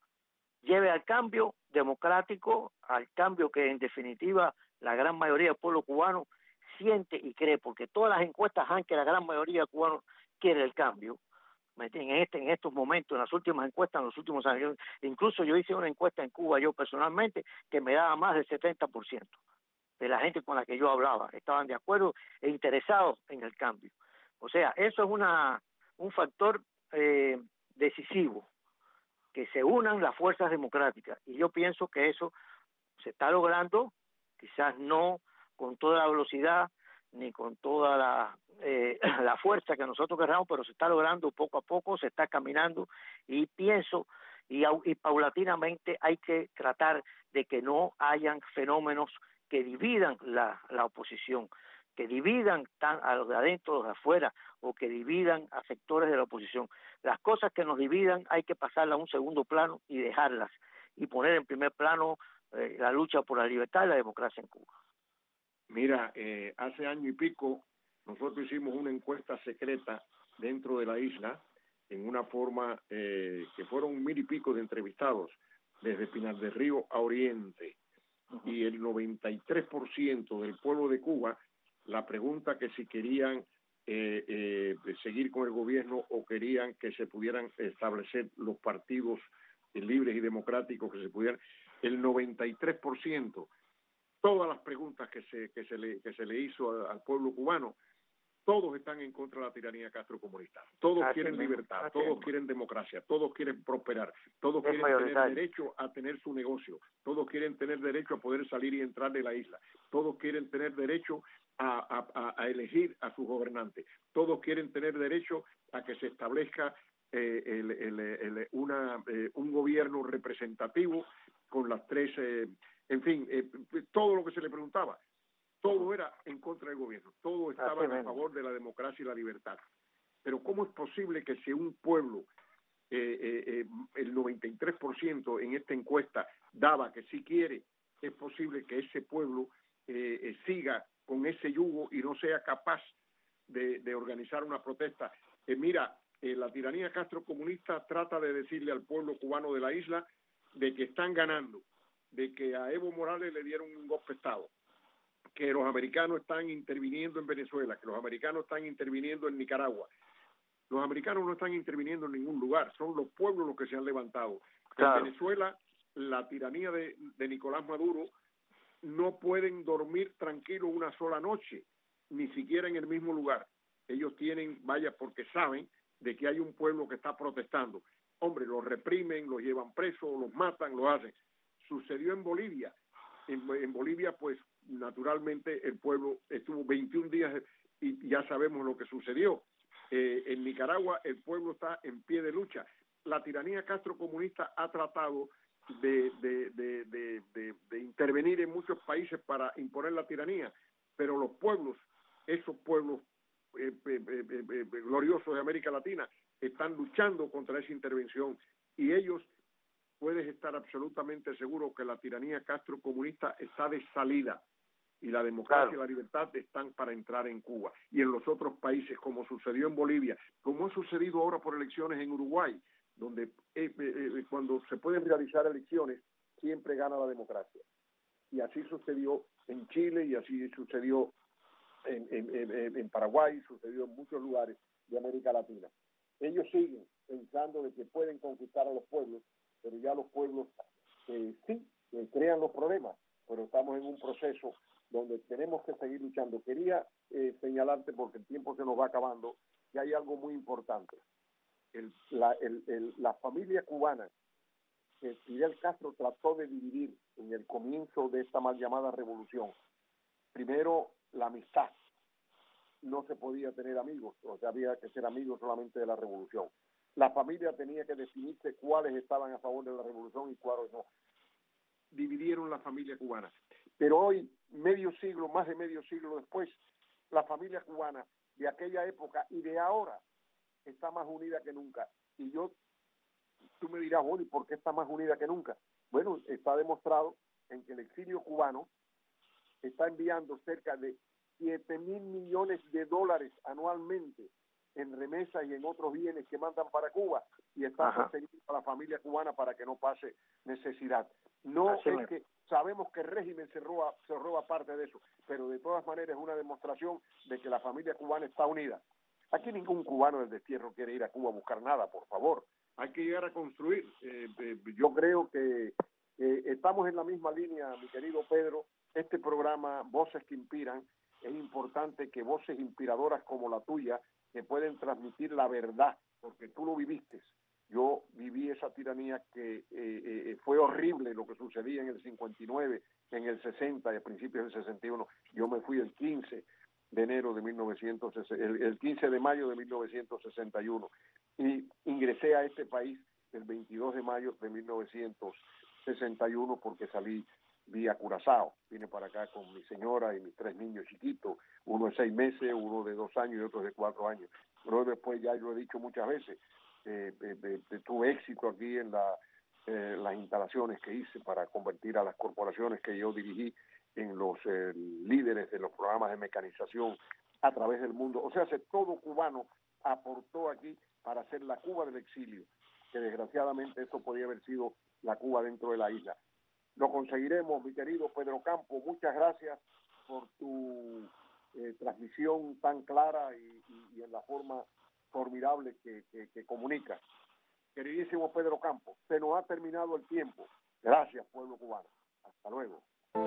S3: lleve al cambio democrático, al cambio que en definitiva la gran mayoría del pueblo cubano siente y cree, porque todas las encuestas dan que la gran mayoría de cubanos quiere el cambio. En, este, en estos momentos, en las últimas encuestas, en los últimos años, incluso yo hice una encuesta en Cuba, yo personalmente, que me daba más del setenta por ciento de la gente con la que yo hablaba, estaban de acuerdo e interesados en el cambio. O sea, eso es una un factor eh, decisivo, que se unan las fuerzas democráticas, y yo pienso que eso se está logrando, quizás no con toda la velocidad ni con toda la eh, la fuerza que nosotros queramos, pero se está logrando poco a poco, se está caminando, y pienso y, y paulatinamente hay que tratar de que no hayan fenómenos que dividan la, la oposición, que dividan tan a los de adentro, a los de afuera, o que dividan a sectores de la oposición. Las cosas que nos dividan hay que pasarlas a un segundo plano y dejarlas, y poner en primer plano eh, la lucha por la libertad y la democracia en Cuba.
S2: Mira, eh, hace año y pico nosotros hicimos una encuesta secreta dentro de la isla, en una forma eh, que fueron mil y pico de entrevistados, desde Pinar del Río a Oriente, uh-huh. Y el noventa y tres por ciento del pueblo de Cuba, la pregunta que si querían eh, eh, seguir con el gobierno o querían que se pudieran establecer los partidos eh, libres y democráticos, que se pudieran, el noventa y tres por ciento, todas las preguntas que se, que se, le, que se le hizo al, al pueblo cubano, todos están en contra de la tiranía castrocomunista. Todos así quieren mismo, libertad, todos mismo. quieren democracia, todos quieren prosperar, todos es quieren tener derecho a tener su negocio, todos quieren tener derecho a poder salir y entrar de la isla, todos quieren tener derecho a, a, a elegir a sus gobernantes, todos quieren tener derecho a que se establezca eh, el, el, el, una, eh, un gobierno representativo con las tres, eh, en fin, eh, todo lo que se le preguntaba. Todo era en contra del gobierno, todo estaba a favor de la democracia y la libertad. Pero ¿cómo es posible que si un pueblo, eh, eh, eh, el noventa y tres por ciento en esta encuesta daba que sí quiere, es posible que ese pueblo eh, eh, siga con ese yugo y no sea capaz de, de organizar una protesta? Eh, mira, eh, la tiranía castrocomunista trata de decirle al pueblo cubano de la isla, de que están ganando, de que a Evo Morales le dieron un golpe de Estado, que los americanos están interviniendo en Venezuela, que los americanos están interviniendo en Nicaragua. Los americanos no están interviniendo en ningún lugar, son los pueblos los que se han levantado. Claro. En Venezuela, la tiranía de, de Nicolás Maduro, no pueden dormir tranquilos una sola noche, ni siquiera en el mismo lugar. Ellos tienen, vaya, porque saben de que hay un pueblo que está protestando. Hombre, los reprimen, los llevan presos, los matan, los hacen. Sucedió en Bolivia. En, en Bolivia, pues, naturalmente, el pueblo estuvo veintiún días y ya sabemos lo que sucedió. Eh, en Nicaragua, el pueblo está en pie de lucha. La tiranía castrocomunista ha tratado de, de, de, de, de, de intervenir en muchos países para imponer la tiranía, pero los pueblos, esos pueblos eh, eh, eh, eh, gloriosos de América Latina, están luchando contra esa intervención, y ellos, puedes estar absolutamente seguro que la tiranía castrocomunista está de salida, y la democracia claro. y la libertad están para entrar en Cuba y en los otros países, como sucedió en Bolivia, como ha sucedido ahora por elecciones en Uruguay, donde eh, eh, cuando se pueden realizar elecciones siempre gana la democracia, y así sucedió en Chile, y así sucedió en, en, en, en Paraguay, sucedió en muchos lugares de América Latina. Ellos siguen pensando de que pueden conquistar a los pueblos, pero ya los pueblos eh, sí eh, crean los problemas, pero estamos en un proceso donde tenemos que seguir luchando. Quería eh, señalarte, porque el tiempo se nos va acabando, que hay algo muy importante. El, la, el, el, la familia cubana que Fidel Castro trató de dividir en el comienzo de esta mal llamada revolución. Primero, la amistad. No se podía tener amigos, o sea, había que ser amigos solamente de la revolución. La familia tenía que definirse cuáles estaban a favor de la revolución y cuáles no. Dividieron la familia cubana. Pero hoy, medio siglo, más de medio siglo después, la familia cubana de aquella época y de ahora está más unida que nunca. Y yo, tú me dirás, Oli, ¿por qué está más unida que nunca? Bueno, está demostrado en que el exilio cubano está enviando cerca de siete mil millones de dólares anualmente en remesas y en otros bienes que mandan para Cuba, y está sosteniendo a la familia cubana para que no pase necesidad. No Así es que sabemos que el régimen se roba, se roba parte de eso, pero de todas maneras es una demostración de que la familia cubana está unida. Aquí ningún cubano del destierro quiere ir a Cuba a buscar nada, por favor. Hay que llegar a construir. Eh, eh, yo creo que eh, estamos en la misma línea, mi querido Pedro. Este programa, Voces que Inspiran, es importante que voces inspiradoras como la tuya, que pueden transmitir la verdad, porque tú lo viviste. Yo viví esa tiranía que eh, eh, fue horrible lo que sucedía en el cincuenta y nueve, en el sesenta y a principios del sesenta y uno. Yo me fui el quince de enero de mil novecientos, el, el quince de mayo de mil novecientos sesenta y uno, y ingresé a este país el veintidós de mayo de mil novecientos sesenta y uno porque salí vía Curazao. Vine para acá con mi señora y mis tres niños chiquitos, uno de seis meses, uno de dos años y otro de cuatro años. Pero después, ya lo he dicho muchas veces, eh, eh, eh, tuve éxito aquí en la, eh, las instalaciones que hice para convertir a las corporaciones que yo dirigí en los eh, líderes de los programas de mecanización a través del mundo. O sea, todo cubano aportó aquí para hacer la Cuba del exilio, que desgraciadamente esto podía haber sido la Cuba dentro de la isla. Lo conseguiremos, mi querido Pedro Campo. Muchas gracias por tu eh, transmisión tan clara y, y, y en la forma formidable que, que, que comunicas. Queridísimo Pedro Campo, se nos ha terminado el tiempo. Gracias, pueblo cubano. Hasta luego.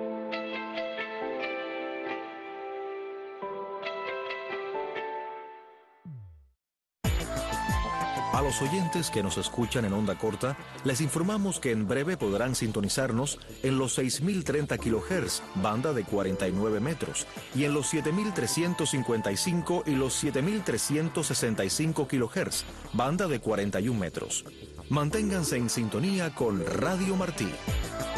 S5: A los oyentes que nos escuchan en onda corta, les informamos que en breve podrán sintonizarnos en los seis mil treinta kilohertz, banda de cuarenta y nueve metros, y en los siete mil trescientos cincuenta y cinco y los siete mil trescientos sesenta y cinco kilohertz, banda de cuarenta y un metros. Manténganse en sintonía con Radio Martí.